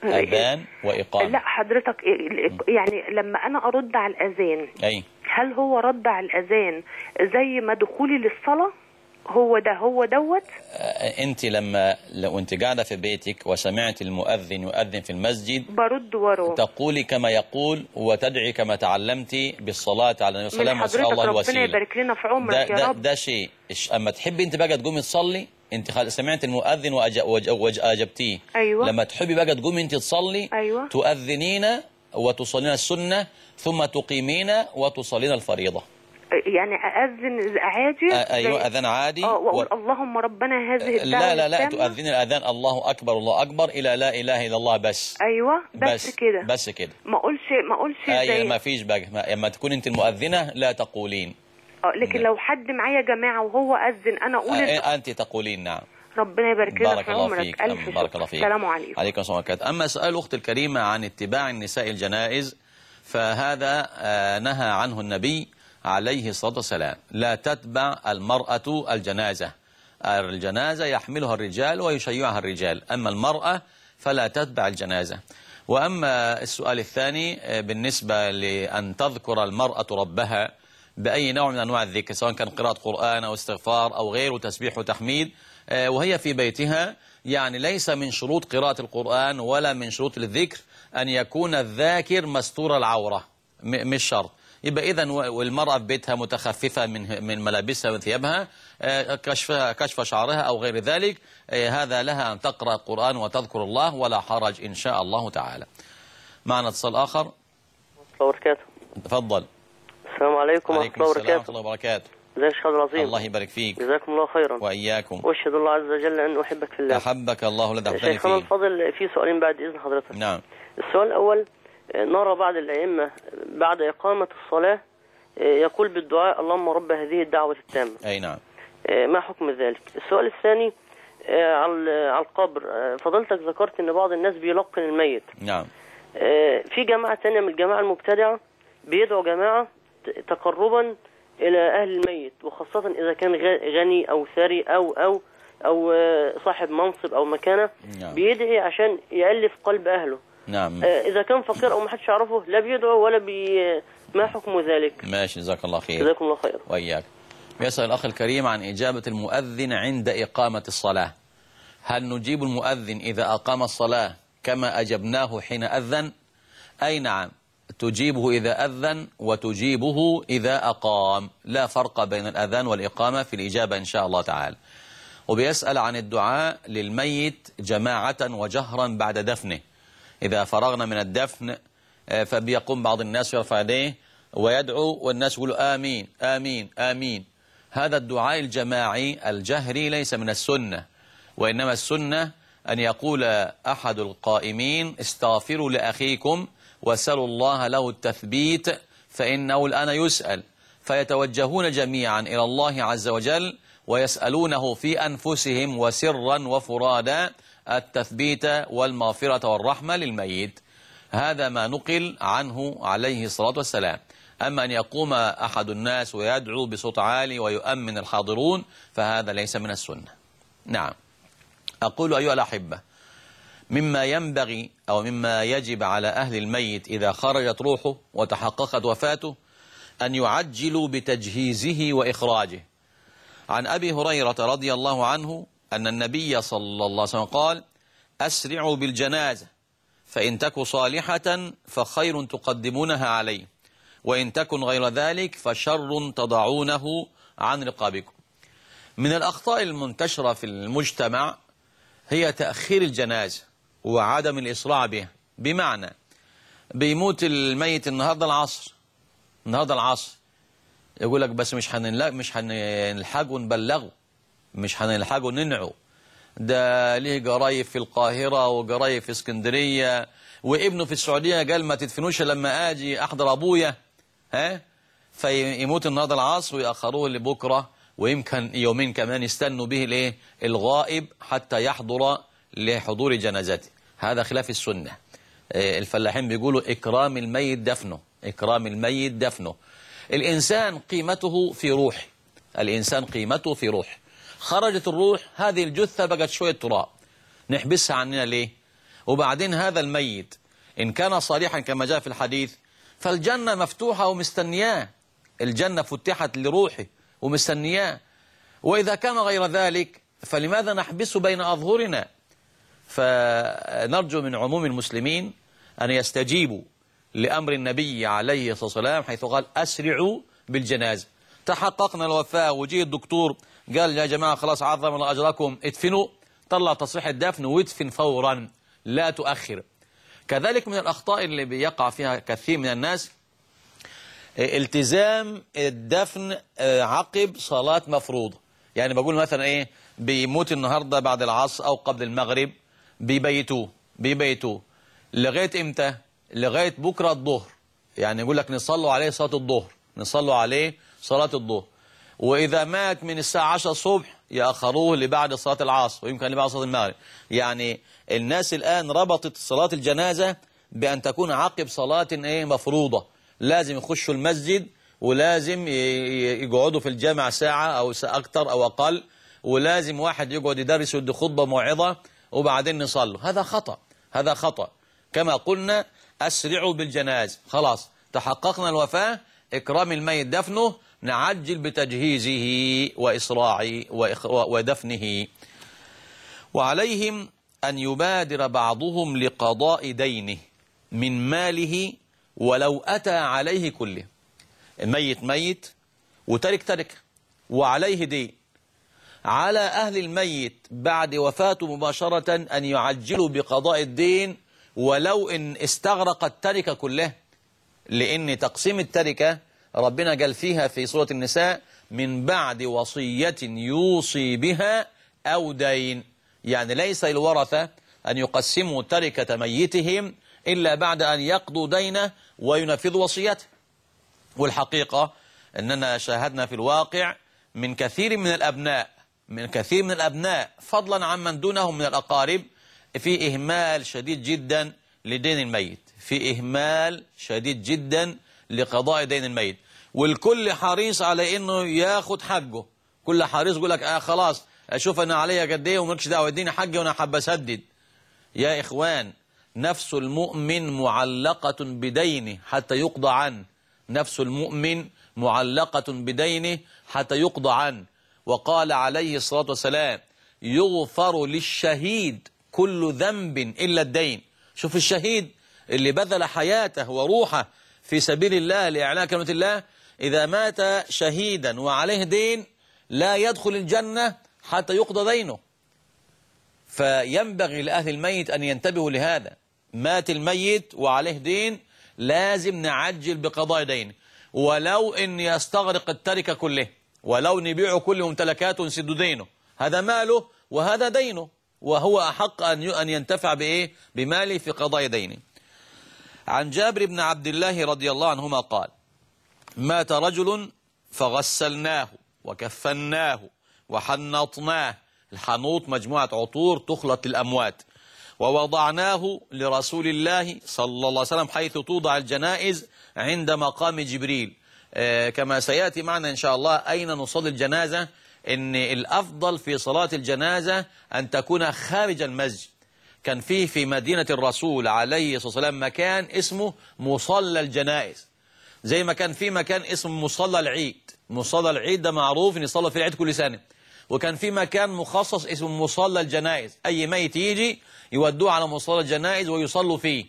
أذان وإقامة. لا حضرتك يعني لما أنا أرد على الأذان أي هل هو رد على الأذان زي ما دخولي للصلاة؟ هو ده هو دوت. أنت لما لو أنت قاعدة في بيتك وسمعت المؤذن يؤذن في المسجد برد وراه، تقولي كما يقول وتدعي كما تعلمتي بالصلاة على النبي صلى الله عليه وسلم وسأل الله الوسيلة. ربنا يبارك لنا في عمرك ده يا ده رب. ده شيء. أما تحبي أنت بقى تقومي تصلي، أنت سمعت المؤذن وأجبتيه. أيوة. لما تحبي بقى تقومي أنت تصلي، أيوة. تؤذنين وتصلين السنة ثم تقيمين وتصلين الفريضة. يعني أأذن عادي؟ آه أيوة أذان عادي. اه وأقول و... اللهم ربنا هذه الدعوة. لا لا لا تؤذن الأذان الله أكبر الله أكبر إلى لا إله إلا الله بس. أيوة بس, بس كده. بس كده. ما أقولش ما أقولش أيوة ما فيش بقى. لما تكون أنت المؤذنة لا تقولين. اه لكن م. لو حد معايا جماعة وهو أذن أنا أقول آه أنت تقولين. نعم. ربنا يبارك لنا في عمرك. فيك. ألف بارك الله فيك. السلام عليكم. عليكم السلام ورحمة الله. أما سؤال أخت الكريمة عن اتباع النساء الجنائز، فهذا آه نهى عنه النبي عليه الصلاة والسلام. لا تتبع المرأة الجنازة. الجنازة يحملها الرجال ويشيعها الرجال، أما المرأة فلا تتبع الجنازة. وأما السؤال الثاني بالنسبة لأن تذكر المرأة ربها بأي نوع من أنواع الذكر، سواء كان قراءة قرآن أو استغفار أو غيره، تسبيح وتحميد، وهي في بيتها، يعني ليس من شروط قراءة القرآن ولا من شروط الذكر أن يكون الذاكر مستور العورة، مش شرط. يبقى إذن والمرأة في بيتها متخففة من من ملابسها وثيابها، كشف كشف شعرها أو غير ذلك، هذا لها أن تقرأ القرآن وتذكر الله ولا حرج إن شاء الله تعالى. معنا اتصال آخر. الله وبركاته. تفضل. السلام عليكم ورحمة الله وبركاته. ورحمة الله وبركاته. ازيك يا شيخ عبد العظيم؟ الله يبارك فيك. جزاكم الله خيرا. وإياكم. واشهد الله عز وجل أن أحبك في الله. أحبك الله الذي أحببتني فيه. شيخنا الفاضل في سؤالين بعد إذن حضرتك. نعم. السؤال الأول، نرى بعض الأئمة بعد إقامة الصلاة يقول بالدعاء اللهم رب هذه الدعوة التامة. أي نعم. ما حكم ذلك؟ السؤال الثاني على القبر، فضلتك ذكرت أن بعض الناس بيلقن الميت. نعم. في جماعة تانية من الجماعة المبتدعة بيدعو جماعة تقربا إلى أهل الميت، وخاصة إذا كان غني أو ثري أو أو أو صاحب منصب أو مكانة. نعم. بيدعي عشان يألف قلب أهله. نعم. إذا كان فقير أو ما حدش يعرفه لا بيدعو ولا بي ما حكم ذلك؟ ماشي جزاك الله خير. جزاكم الله خير. وإياك. يسأل الأخ الكريم عن إجابة المؤذن عند إقامة الصلاة. هل نجيب المؤذن إذا أقام الصلاة كما أجبناه حين أذن؟ أي نعم، تجيبه إذا أذن وتجيبه إذا أقام، لا فرق بين الأذان والإقامة في الإجابة إن شاء الله تعالى. وبيسأل عن الدعاء للميت جماعة وجهرا بعد دفنه. إذا فرغنا من الدفن فبيقوم بعض الناس يرفع يديه ويدعو والناس يقولوا آمين آمين آمين. هذا الدعاء الجماعي الجهري ليس من السنة، وإنما السنة أن يقول أحد القائمين استغفروا لأخيكم وسألوا الله له التثبيت فإنه الآن يسأل، فيتوجهون جميعا إلى الله عز وجل ويسألونه في أنفسهم وسرا وفرادا التثبيت والمغفرة والرحمة للميت. هذا ما نقل عنه عليه الصلاة والسلام. أما أن يقوم أحد الناس ويدعو بصوت عالي ويؤمن الحاضرون فهذا ليس من السنة. نعم. أقول أيها الأحبة، مما ينبغي أو مما يجب على أهل الميت إذا خرجت روحه وتحققت وفاته أن يعجلوا بتجهيزه وإخراجه. عن أبي هريرة رضي الله عنه أن النبي صلى الله عليه وسلم قال: أسرعوا بالجنازة فإن تك صالحة فخير تقدمونها عليه، وإن تكن غير ذلك فشر تضعونه عن رقابكم. من الأخطاء المنتشرة في المجتمع هي تأخير الجنازة وعدم الإسراع بها. بمعنى بيموت الميت النهاردة العصر النهاردة العصر يقول لك بس مش هنلحق مش هنلحقه نبلغه، مش هنلحقه ننعه، ده ليه جرايف في القاهرة وجرايف في اسكندرية، وابنه في السعودية قال ما تدفنوش لما اجي احضر ابويا، ها فيموت النهارده العصر ويأخروه لبكره، ويمكن يومين كمان يستنوا به الايه الغائب حتى يحضر لحضور جنازته. هذا خلاف السنة. الفلاحين بيقولوا إكرام الميت دفنه، إكرام الميت دفنه. الإنسان قيمته في روح، الإنسان قيمته في روح. خرجت الروح، هذه الجثة بقت شوية تراب، نحبسها عننا ليه؟ وبعدين هذا الميت إن كان صالحا كما جاء في الحديث فالجنة مفتوحة ومستنياه، الجنة فتحت لروحه ومستنياه. وإذا كان غير ذلك فلماذا نحبسه بين أظهرنا؟ فنرجو من عموم المسلمين أن يستجيبوا لأمر النبي عليه الصلاة والسلام حيث قال أسرعوا بالجنازة. تحققنا الوفاة وجي الدكتور قال يا جماعة خلاص عظم الله أجركم ادفنوا، طلع تصريح الدفن وادفن فورا لا تؤخر. كذلك من الأخطاء اللي بيقع فيها كثير من الناس التزام الدفن عقب صلاة مفروضة. يعني بقول مثلا ايه بيموت النهاردة بعد العصر أو قبل المغرب بيبيتوه بيبيتوه لغاية امتى؟ لغاية بكرة الظهر. يعني يقول لك نصلوا عليه صلاة الظهر، نصلوا عليه صلاة الظهر. وإذا مات من الساعة عشرة الصبح يأخروه لبعد صلاة العصر ويمكن لبعد صلاة المغرب. يعني الناس الآن ربطت صلاة الجنازة بأن تكون عقب صلاة ايه مفروضة، لازم يخشوا المسجد ولازم يقعدوا في الجامع ساعة أو ساعة أكتر أو أقل، ولازم واحد يقعد يدرس ويدي خطبة موعظة وبعدين نصلوا. هذا خطأ، هذا خطأ. كما قلنا أسرعوا بالجناز، خلاص تحققنا الوفاة إكرام الميت دفنه، نعجل بتجهيزه وإسراع ودفنه. وعليهم أن يبادر بعضهم لقضاء دينه من ماله ولو أتى عليه كله. الميت ميت وترك ترك وعليه دين، على أهل الميت بعد وفاته مباشرة أن يعجلوا بقضاء الدين ولو إن استغرق التركة كله، لأن تقسيم التركة ربنا قال فيها في سورة النساء من بعد وصية يوصي بها أو دين. يعني ليس للورثة أن يقسموا تركة ميتهم إلا بعد أن يقضوا دينه وينفذوا وصيته. والحقيقة أننا شاهدنا في الواقع من كثير من الأبناء من كثير من الأبناء فضلا عن من دونهم من الأقارب في إهمال شديد جدا لدين الميت، في إهمال شديد جدا لقضاء دين الميت، والكل حريص على إنه ياخد حقه. كل حريص يقول لك آه خلاص أشوف أنا عليا قد إيه ومالكش دعوة اديني حقي وأنا حابب أسدد. يا إخوان نفس المؤمن معلقة بدينه حتى يقضى عنه، نفس المؤمن معلقة بدينه حتى يقضى عنه. وقال عليه الصلاة والسلام يغفر للشهيد كل ذنب إلا الدين. شوف الشهيد اللي بذل حياته وروحه في سبيل الله لإعلاء كلمة الله، إذا مات شهيدا وعليه دين لا يدخل الجنة حتى يقضى دينه. فينبغي لأهل الميت أن ينتبهوا لهذا، مات الميت وعليه دين لازم نعجل بقضاء دينه ولو إن يستغرق التركة كله، ولو نبيعه كل ممتلكاته ونسد دينه، هذا ماله وهذا دينه، وهو أحق أن ينتفع بإيه؟ بماله في قضاء دينه. عن جابر بن عبد الله رضي الله عنهما قال مات رجل فغسلناه وكفناه وحنطناه، الحنوط مجموعة عطور تخلط للأموات، ووضعناه لرسول الله صلى الله عليه وسلم حيث توضع الجنائز عند مقام جبريل. آه كما سيأتي معنا إن شاء الله أين نصلي الجنازة، إن الأفضل في صلاة الجنازة أن تكون خارج المسجد. كان فيه في مدينة الرسول عليه الصلاة والسلام مكان اسمه مصلى الجنائز، زي ما كان في مكان اسمه مصلى العيد. مصلى العيد ده معروف إن يصلى في العيد كل سنة، وكان في مكان مخصص اسمه مصلى الجنائز، أي ميت يجي يودوه على مصلى الجنائز ويصلوا فيه.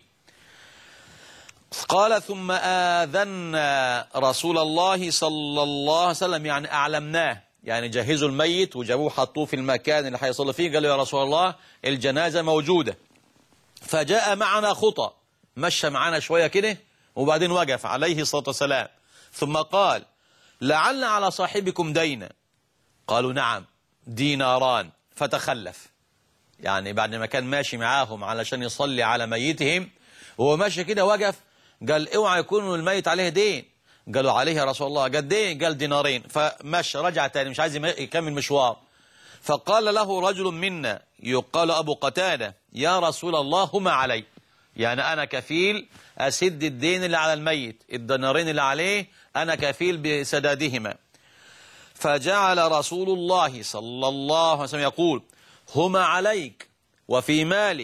قال ثم آذنا رسول الله صلى الله عليه وسلم، يعني أعلمناه، يعني جهزوا الميت وجابوه حطوه في المكان اللي هيصلي فيه، قالوا يا رسول الله الجنازة موجودة. فجاء معنا خطى، مشى معنا شوية كده وبعدين وقف عليه الصلاة والسلام، ثم قال لعل على صاحبكم دينا. قالوا نعم ديناران. فتخلف، يعني بعد ما كان ماشي معاهم علشان يصلي على ميتهم وهو ماشي كده وقف، قال اوعى يكون الميت عليه دين. قالوا عليه يا رسول الله قد ايه؟ قال دينارين. فمشى رجع تاني مش عايز يكمل مشوار. فقال له رجل منا يقال أبو قتادة يا رسول الله هما علي، يعني أنا كفيل أسد الدين اللي على الميت، الدينارين اللي عليه أنا كفيل بسدادهما. فجعل رسول الله صلى الله عليه وسلم يقول هما عليك وفي مالك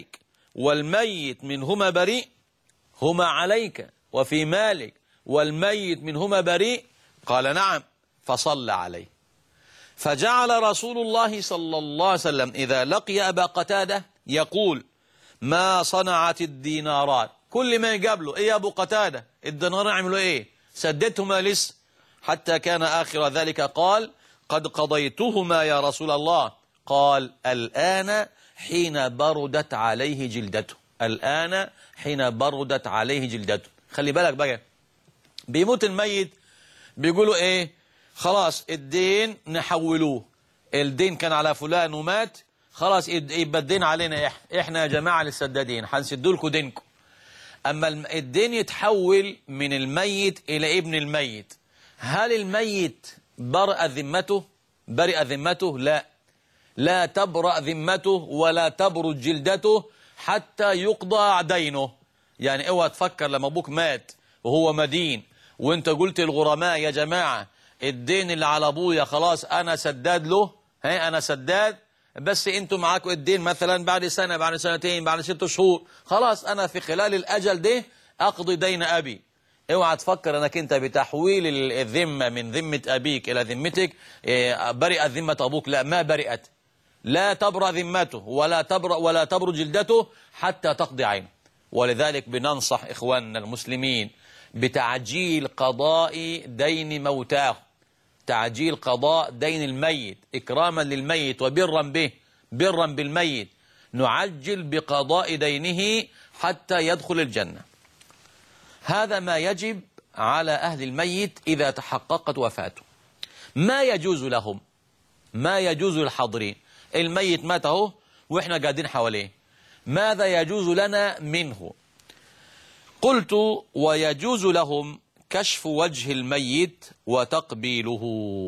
والميت منهما بريء هما عليك وفي مالك والميت منهما بريء؟ قال نعم، فصلى عليه. فجعل رسول الله صلى الله عليه وسلم إذا لقي أبا قتادة يقول ما صنعت الدينارات، كل ما يقابله إيه يا أبو قتادة الدينار عملوا إيه؟ سددتهما لسه؟ حتى كان آخر ذلك قال قد قضيتهما يا رسول الله. قال الآن حين بردت عليه جلدته، الآن حين بردت عليه جلدته. خلي بالك بقى، بيموت الميت بيقولوا ايه؟ خلاص الدين نحولوه، الدين كان على فلان ومات، خلاص يبقى الدين علينا احنا، احنا يا جماعة للسدادين هنسدوا لكم دينكم. اما الدين يتحول من الميت الى ابن الميت، هل الميت برأ ذمته؟ برئ ذمته؟ لا، لا تبرأ ذمته ولا تبرد جلدته حتى يقضى دينه. يعني اوعى تفكر لما ابوك مات وهو مدين وانت قلت الغرماء يا جماعة الدين اللي على ابويا خلاص انا سداد له، هي انا سداد، بس انتوا معاكم الدين مثلا بعد سنة بعد سنتين بعد ست شهور، خلاص انا في خلال الاجل ده اقضي دين ابي. اوعى تفكر انك انت بتحويل الذمة من ذمة ابيك الى ذمتك برئت ذمة ابوك، لا، ما برئت، لا تبرأ ذمته ولا تبرأ ولا تبرد جلدته حتى تقضي عينه. ولذلك بننصح إخواننا المسلمين بتعجيل قضاء دين موتاه، تعجيل قضاء دين الميت إكراما للميت وبرا به، برا بالميت، نعجل بقضاء دينه حتى يدخل الجنة. هذا ما يجب على أهل الميت إذا تحققت وفاته. ما يجوز لهم، ما يجوز للحاضرين، الميت مات اهو واحنا قاعدين حواليه، ماذا يجوز لنا منه؟ قلت ويجوز لهم كشف وجه الميت وتقبيله.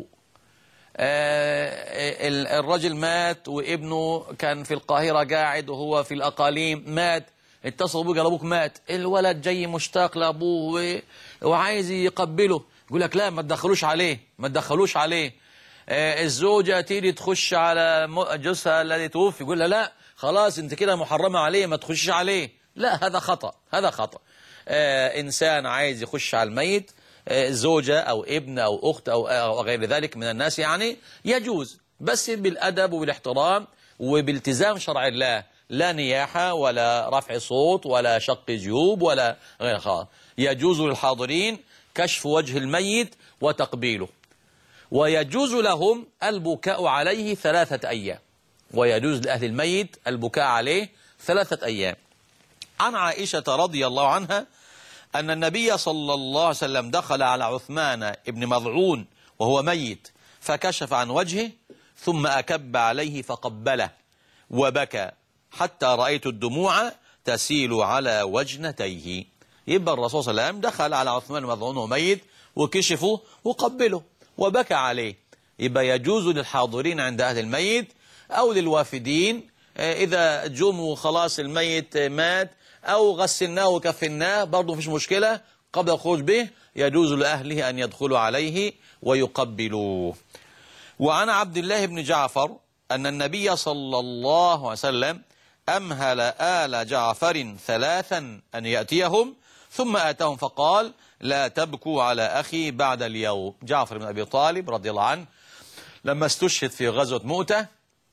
آه الرجل مات وابنه كان في القاهرة قاعد وهو في الأقاليم، مات، اتصلوا بيه قال ابوك مات، الولد جاي مشتاق لابوه وعايز يقبله، يقول لك لا ما تدخلوش عليه، ما تدخلوش عليه. آه الزوجة تيجي تخش على جوزها الذي توفي يقول لها لا خلاص انت كده محرمة عليه ما تخشش عليه، لا هذا خطأ، هذا خطأ. آه إنسان عايز يخش على الميت، آه زوجة أو ابن أو أخت أو, أو غير ذلك من الناس، يعني يجوز بس بالأدب وبالاحترام وبالتزام شرع الله، لا نياحة ولا رفع صوت ولا شق جيوب ولا غير خالص. يجوز للحاضرين كشف وجه الميت وتقبيله، ويجوز لهم البكاء عليه ثلاثة أيام، ويجوز لأهل الميت البكاء عليه ثلاثة أيام. عن عائشة رضي الله عنها أن النبي صلى الله عليه وسلم دخل على عثمان ابن مضعون وهو ميت فكشف عن وجهه ثم أكب عليه فقبله وبكى حتى رأيت الدموع تسيل على وجنتيه. يبقى الرسول صلى الله عليه وسلم دخل على عثمان بن مضعون وهو ميت وكشفه وقبله وبكى عليه. يبقى يجوز للحاضرين عند أهل الميت أو للوافدين إذا جموا خلاص الميت مات أو غسلناه وكفناه برضه مفيش مشكلة، قبل الخروج به يجوز لأهله أن يدخلوا عليه ويقبلوه. وعن عبد الله بن جعفر أن النبي صلى الله عليه وسلم أمهل آل جعفر ثلاثا أن يأتيهم ثم آتاهم فقال لا تبكوا على أخي بعد اليوم. جعفر بن أبي طالب رضي الله عنه لما استشهد في غزوة مؤتة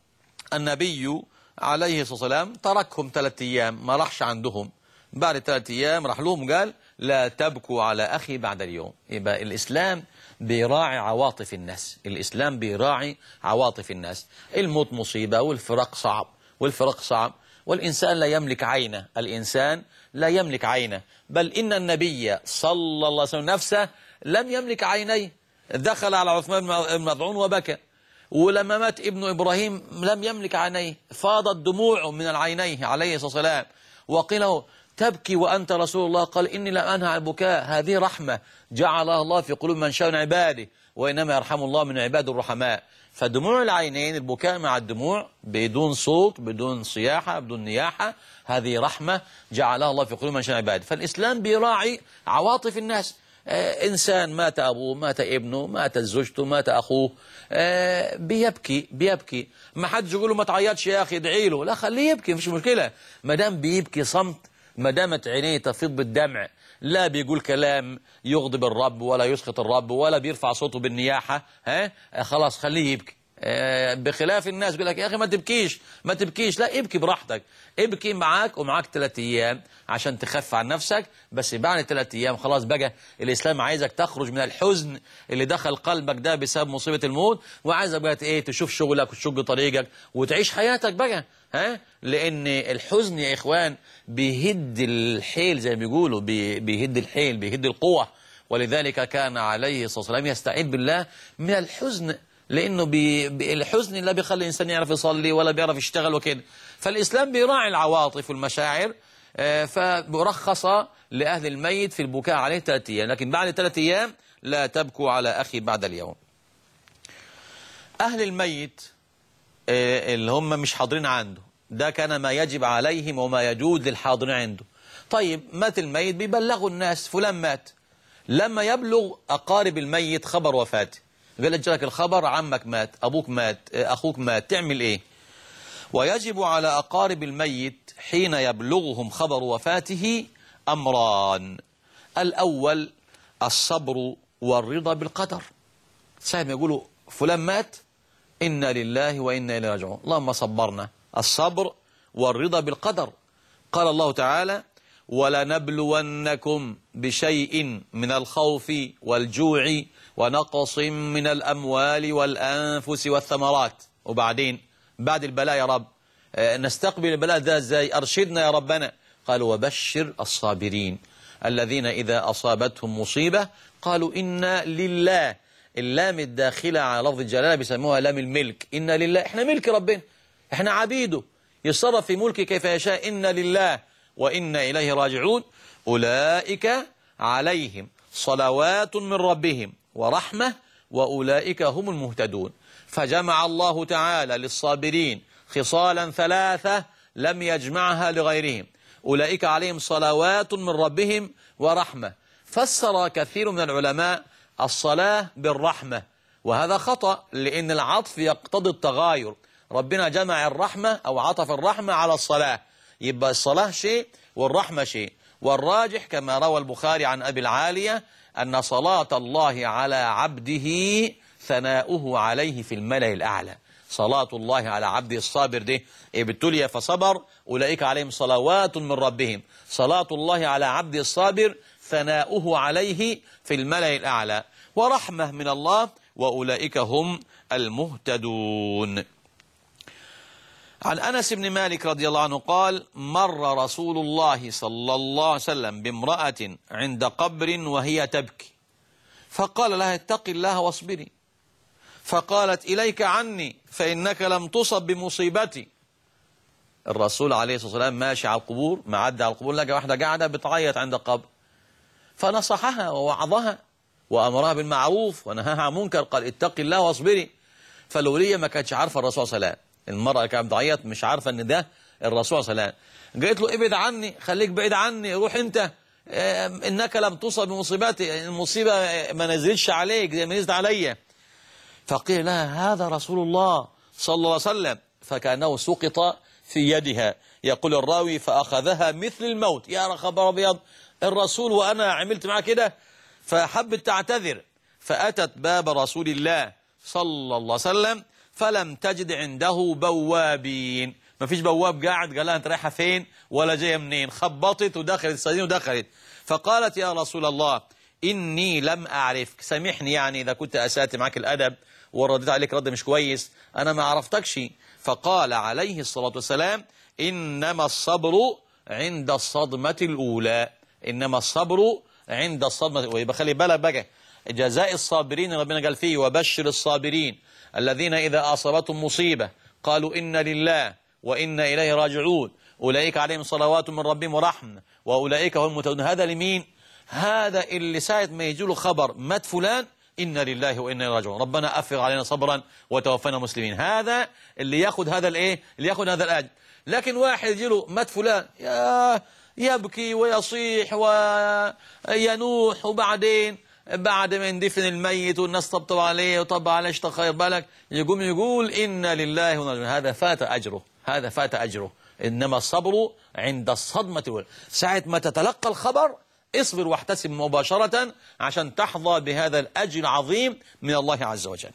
النبي عليه الصلاة والسلام تركهم ثلاثة أيام ما راحش عندهم، بعد ثلاثة أيام راح لهم قال لا تبكوا على أخي بعد اليوم. يبقى الإسلام بيراعي عواطف الناس، الإسلام بيراعي عواطف الناس. الموت مصيبة والفراق صعب، والفراق صعب والإنسان لا يملك عينه، الإنسان لا يملك عينه، بل إن النبي صلى الله عليه وسلم نفسه لم يملك عينيه، دخل على عثمان بن مضعون وبكى، ولما مات ابن إبراهيم لم يملك عينيه فاضت دموع من العينيه عليه الصلاة والسلام، وقيل له تبكي وأنت رسول الله؟ قال إني لا أنهى عن البكاء، هذه رحمة جعلها الله في قلوب من شاء من عباده وإنما يرحم الله من عباد الرحماء. فدموع العينين البكاء مع الدموع بدون صوت بدون صياحة بدون نياحة هذه رحمة جعلها الله في قلوب من شاء من عباده. فالإسلام بيراعي عواطف الناس. آه إنسان مات أبوه، مات ابنه، مات زوجته، مات أخوه، آه بيبكي بيبكي. ما حدش يقول له ما تعيطش يا أخي ادعي له، لا خليه يبكي مفيش مشكلة. ما دام بيبكي صمت، ما دامت عينيه تفيض بالدمع، لا بيقول كلام يغضب الرب ولا يسخط الرب ولا بيرفع صوته بالنياحة، ها خلاص خليه يبكي. بخلاف الناس يقول لك يا أخي ما تبكيش ما تبكيش، لا ابكي براحتك، ابكي معاك ومعاك ثلاث أيام عشان تخف عن نفسك. بس بعد ثلاث أيام خلاص بقى الإسلام عايزك تخرج من الحزن اللي دخل قلبك ده بسبب مصيبة الموت، وعايزك بقى إيه تشوف شغلك وتشق طريقك وتعيش حياتك بقى، ها. لأن الحزن يا إخوان بيهد الحيل زي ما بيقولوا، بيهد الحيل بيهد القوة. ولذلك كان عليه الصلاة والسلام يستعيذ بالله من الحزن، لأنه بي بي الحزن لا بيخلي الإنسان يعرف يصلي ولا بيعرف يشتغل وكده. فالإسلام بيراعي العواطف والمشاعر، آه فبرخص لأهل الميت في البكاء عليه ثلاثة أيام، لكن بعد ثلاثة أيام لا تبكوا على أخي بعد اليوم. أهل الميت آه اللي هم مش حاضرين عنده، ده كان ما يجب عليهم وما يجوز للحاضرين عنده. طيب مات الميت بيبلغوا الناس فلان مات. لما يبلغ أقارب الميت خبر وفاته، قال لك جالك الخبر عمك مات، أبوك مات، أخوك مات، تعمل إيه؟ ويجب على أقارب الميت حين يبلغهم خبر وفاته أمران. الأول الصبر والرضا بالقدر. ساعة يقولوا فلان مات إنا لله وإنا إليه راجعون، اللهم صبرنا. الصبر والرضا بالقدر. قال الله تعالى ولنبلونكم بشيء من الخوف والجوع ونقص من الأموال والأنفس والثمرات. وبعدين بعد البلاء يا رب آه نستقبل البلاء ده ازاي؟ أرشدنا يا ربنا. قالوا وبشر الصابرين الذين إذا أصابتهم مصيبة قالوا إنا لله. اللام الداخلة على لفظ الجلالة بيسموها لام الملك، إنا لله، إحنا ملك ربنا، إحنا عبيده، يتصرف في ملكه كيف يشاء، إنا لله وإنا إليه راجعون. أولئك عليهم صلوات من ربهم ورحمة وأولئك هم المهتدون. فجمع الله تعالى للصابرين خصالا ثلاثة لم يجمعها لغيرهم. أولئك عليهم صلوات من ربهم ورحمة. فسر كثير من العلماء الصلاة بالرحمة، وهذا خطأ لأن العطف يقتضي التغاير. ربنا جمع الرحمة أو عطف الرحمة على الصلاة، يبقى الصلاة شيء والرحمة شيء. والراجح كما روى البخاري عن أبي العالية أن صلاة الله على عبده ثناؤه عليه في الملأ الأعلى. صلاة الله على عبده الصابر ده ابتلي فصبر أولئك عليهم صلوات من ربهم. صلاة الله على عبده الصابر ثناؤه عليه في الملأ الأعلى. ورحمة من الله وأولئك هم المهتدون. عن أنس بن مالك رضي الله عنه قال مر رسول الله صلى الله عليه وسلم بامرأة عند قبر وهي تبكي، فقال لها اتق الله واصبري، فقالت إليك عني فإنك لم تصب بمصيبتي. الرسول عليه الصلاة والسلام ماشي على القبور، معدي على القبور، لقى واحدة قاعدة بتعيط عند قبر، فنصحها ووعظها وأمرها بالمعروف ونهاها عن منكر، قال اتق الله واصبري. فالولية ما كانتش عارفة الرسول صلى الله عليه وسلم، المرأة اللي كانت بتعيط مش عارفة ان ده الرسول صلى الله عليه وسلم. قالت له ابعد عني، خليك بعيد عني، روح انت، انك لم تصب بمصيبتي، المصيبة ما نزلتش عليك زي ما نزلت عليا. فقيل لها هذا رسول الله صلى الله عليه وسلم، فكأنه سقط في يدها. يقول الراوي فأخذها مثل الموت، يا خبر أبيض، الرسول وأنا عملت معاه كده. فحبت تعتذر، فأتت باب رسول الله صلى الله عليه وسلم فلم تجد عنده بوابين، ما فيش بواب قاعد قال لها انت رايحه فين ولا جايه منين، خبطت ودخلت السجن ودخلت. فقالت يا رسول الله إني لم أعرفك، سامحني يعني إذا كنت أسأت معك الأدب ورديت عليك رد مش كويس، أنا ما عرفتكش. فقال عليه الصلاة والسلام إنما الصبر عند الصدمة الأولى، إنما الصبر عند الصدمة الأولى. يبقى خلي بالك بقى جزاء الصابرين ربنا قال فيه وبشر الصابرين الذين إذا أصابتهم مصيبة قالوا إنا لله وإنا إليه راجعون أولئك عليهم صلوات من ربهم ورحمة وأولئك هم المهتدون. هذا لمين؟ هذا اللي ساعة ما يجي له خبر مات فلان إنا لله وإنا إليه راجعون، ربنا أفرغ علينا صبرا وتوفنا مسلمين. هذا اللي ياخد هذا الإيه؟ اللي ياخد هذا الأجر. لكن واحد يجي له مات فلان، يا يبكي ويصيح وينوح، وبعدين بعد ما يندفن الميت والناس طبطب عليه وطب عليه اشتغل خير بالك يقوم يقول إنا لله وإنا إليه راجعون. هذا فات أجره، هذا فات أجره. إنما الصبر عند الصدمة الأولى، ساعة ما تتلقى الخبر اصبر واحتسب مباشرة عشان تحظى بهذا الأجر العظيم من الله عز وجل.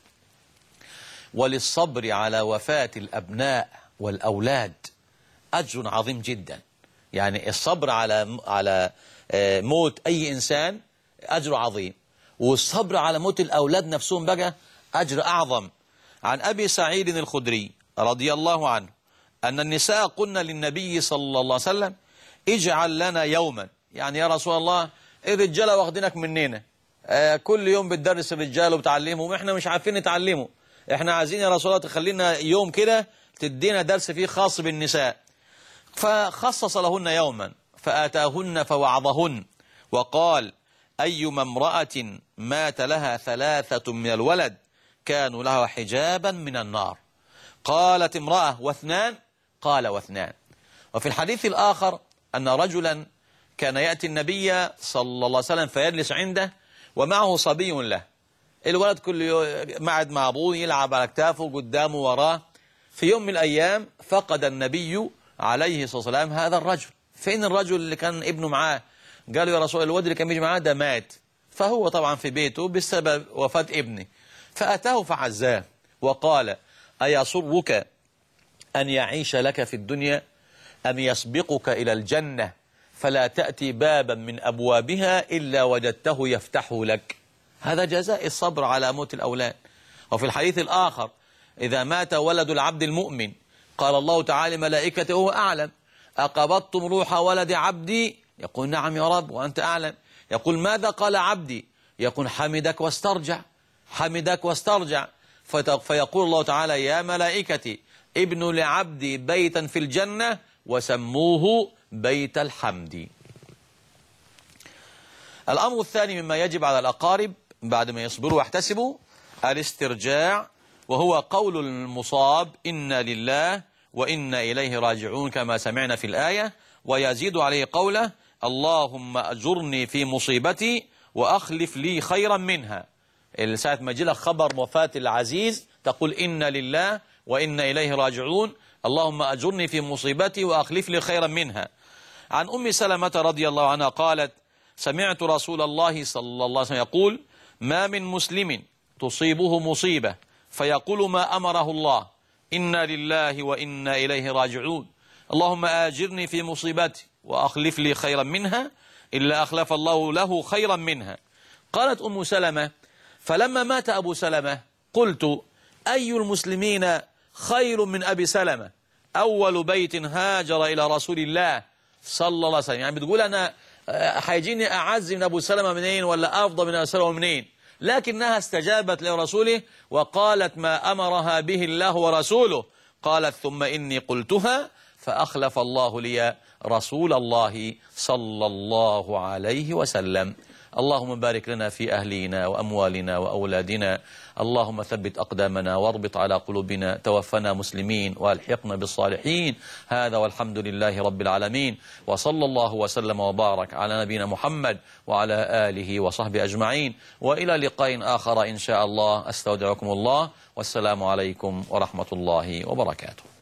وللصبر على وفاة الأبناء والأولاد أجر عظيم جدا. يعني الصبر على على موت أي إنسان أجر عظيم، والصبر على موت الأولاد نفسهم بقى أجر أعظم. عن أبي سعيد الخدري رضي الله عنه أن النساء قلنا للنبي صلى الله عليه وسلم اجعل لنا يوما، يعني يا رسول الله الرجالة واخدينك مننا، آه كل يوم بتدرس الرجال وبتعلمهم واحنا مش عارفين نتعلمه، احنا عايزين يا رسول الله تخلينا يوم كده تدينا درس فيه خاص بالنساء. فخصص لهن يوما فآتاهن فوعظهن وقال أيما امرأة مات لها ثلاثة من الولد كانوا لها حجابا من النار. قالت امرأة واثنان؟ قال واثنان. وفي الحديث الآخر أن رجلا كان يأتي النبي صلى الله عليه وسلم فيجلس عنده ومعه صبي له، الولد كل يوم قاعد مع أبوه يلعب على كتافه قدامه وراه. في يوم من الأيام فقد النبي عليه الصلاة والسلام هذا الرجل. فين الرجل اللي كان ابنه معاه؟ قالوا يا رسول الله الولد اللي كان بيجي معاه ده مات، فهو طبعا في بيته بسبب وفاة ابنه. فأتاه فعزاه وقال أيسرك أن يعيش لك في الدنيا أم يسبقك إلى الجنة فلا تأتي بابا من أبوابها إلا وجدته يفتحه لك؟ هذا جزاء الصبر على موت الأولاد. وفي الحديث الآخر إذا مات ولد العبد المؤمن قال الله تعالى ملائكته هو أعلم أقبضتم روح ولد عبدي؟ يقول نعم يا رب وأنت أعلم. يقول ماذا قال عبدي؟ يقول حمدك واسترجع، حمدك واسترجع. فيقول الله تعالى يا ملائكتي ابنوا لعبدي بيتا في الجنة وسموه بيت الحمد. الأمر الثاني مما يجب على الأقارب بعد ما يصبروا ويحتسبوا الاسترجاع، وهو قول المصاب إنا لله وإنا إليه راجعون كما سمعنا في الآية، ويزيد عليه قوله اللهم أجرني في مصيبتي وأخلف لي خيرا منها. ساعة ما يجي لك خبر وفاة العزيز تقول إنا لله وإنا إليه راجعون، اللهم أجرني في مصيبتي وأخلف لي خيرا منها. عن أم سلمة رضي الله عنها قالت سمعت رسول الله صلى الله عليه وسلم يقول ما من مسلم تصيبه مصيبة فيقول ما أمره الله إنا لله وإنا إليه راجعون اللهم آجرني في مصيبتي وأخلف لي خيرا منها إلا أخلف الله له خيرا منها. قالت أم سلمة فلما مات أبو سلمة قلت أي المسلمين خير من أبي سلمة أول بيت هاجر إلى رسول الله صلى الله عليه وسلم. يعني بتقول أنا هيجيني أعز من أبو سلمة منين ولا أفضل من أبو سلمة منين، لكنها استجابت لرسوله وقالت ما أمرها به الله ورسوله. قالت ثم إني قلتها فأخلف الله لي رسول الله صلى الله عليه وسلم. اللهم بارك لنا في أهلنا وأموالنا وأولادنا، اللهم ثبت أقدامنا واربط على قلوبنا، توفنا مسلمين والحقنا بالصالحين. هذا والحمد لله رب العالمين، وصلى الله وسلم وبارك على نبينا محمد وعلى آله وصحبه أجمعين، وإلى لقاء آخر إن شاء الله. أستودعكم الله والسلام عليكم ورحمة الله وبركاته.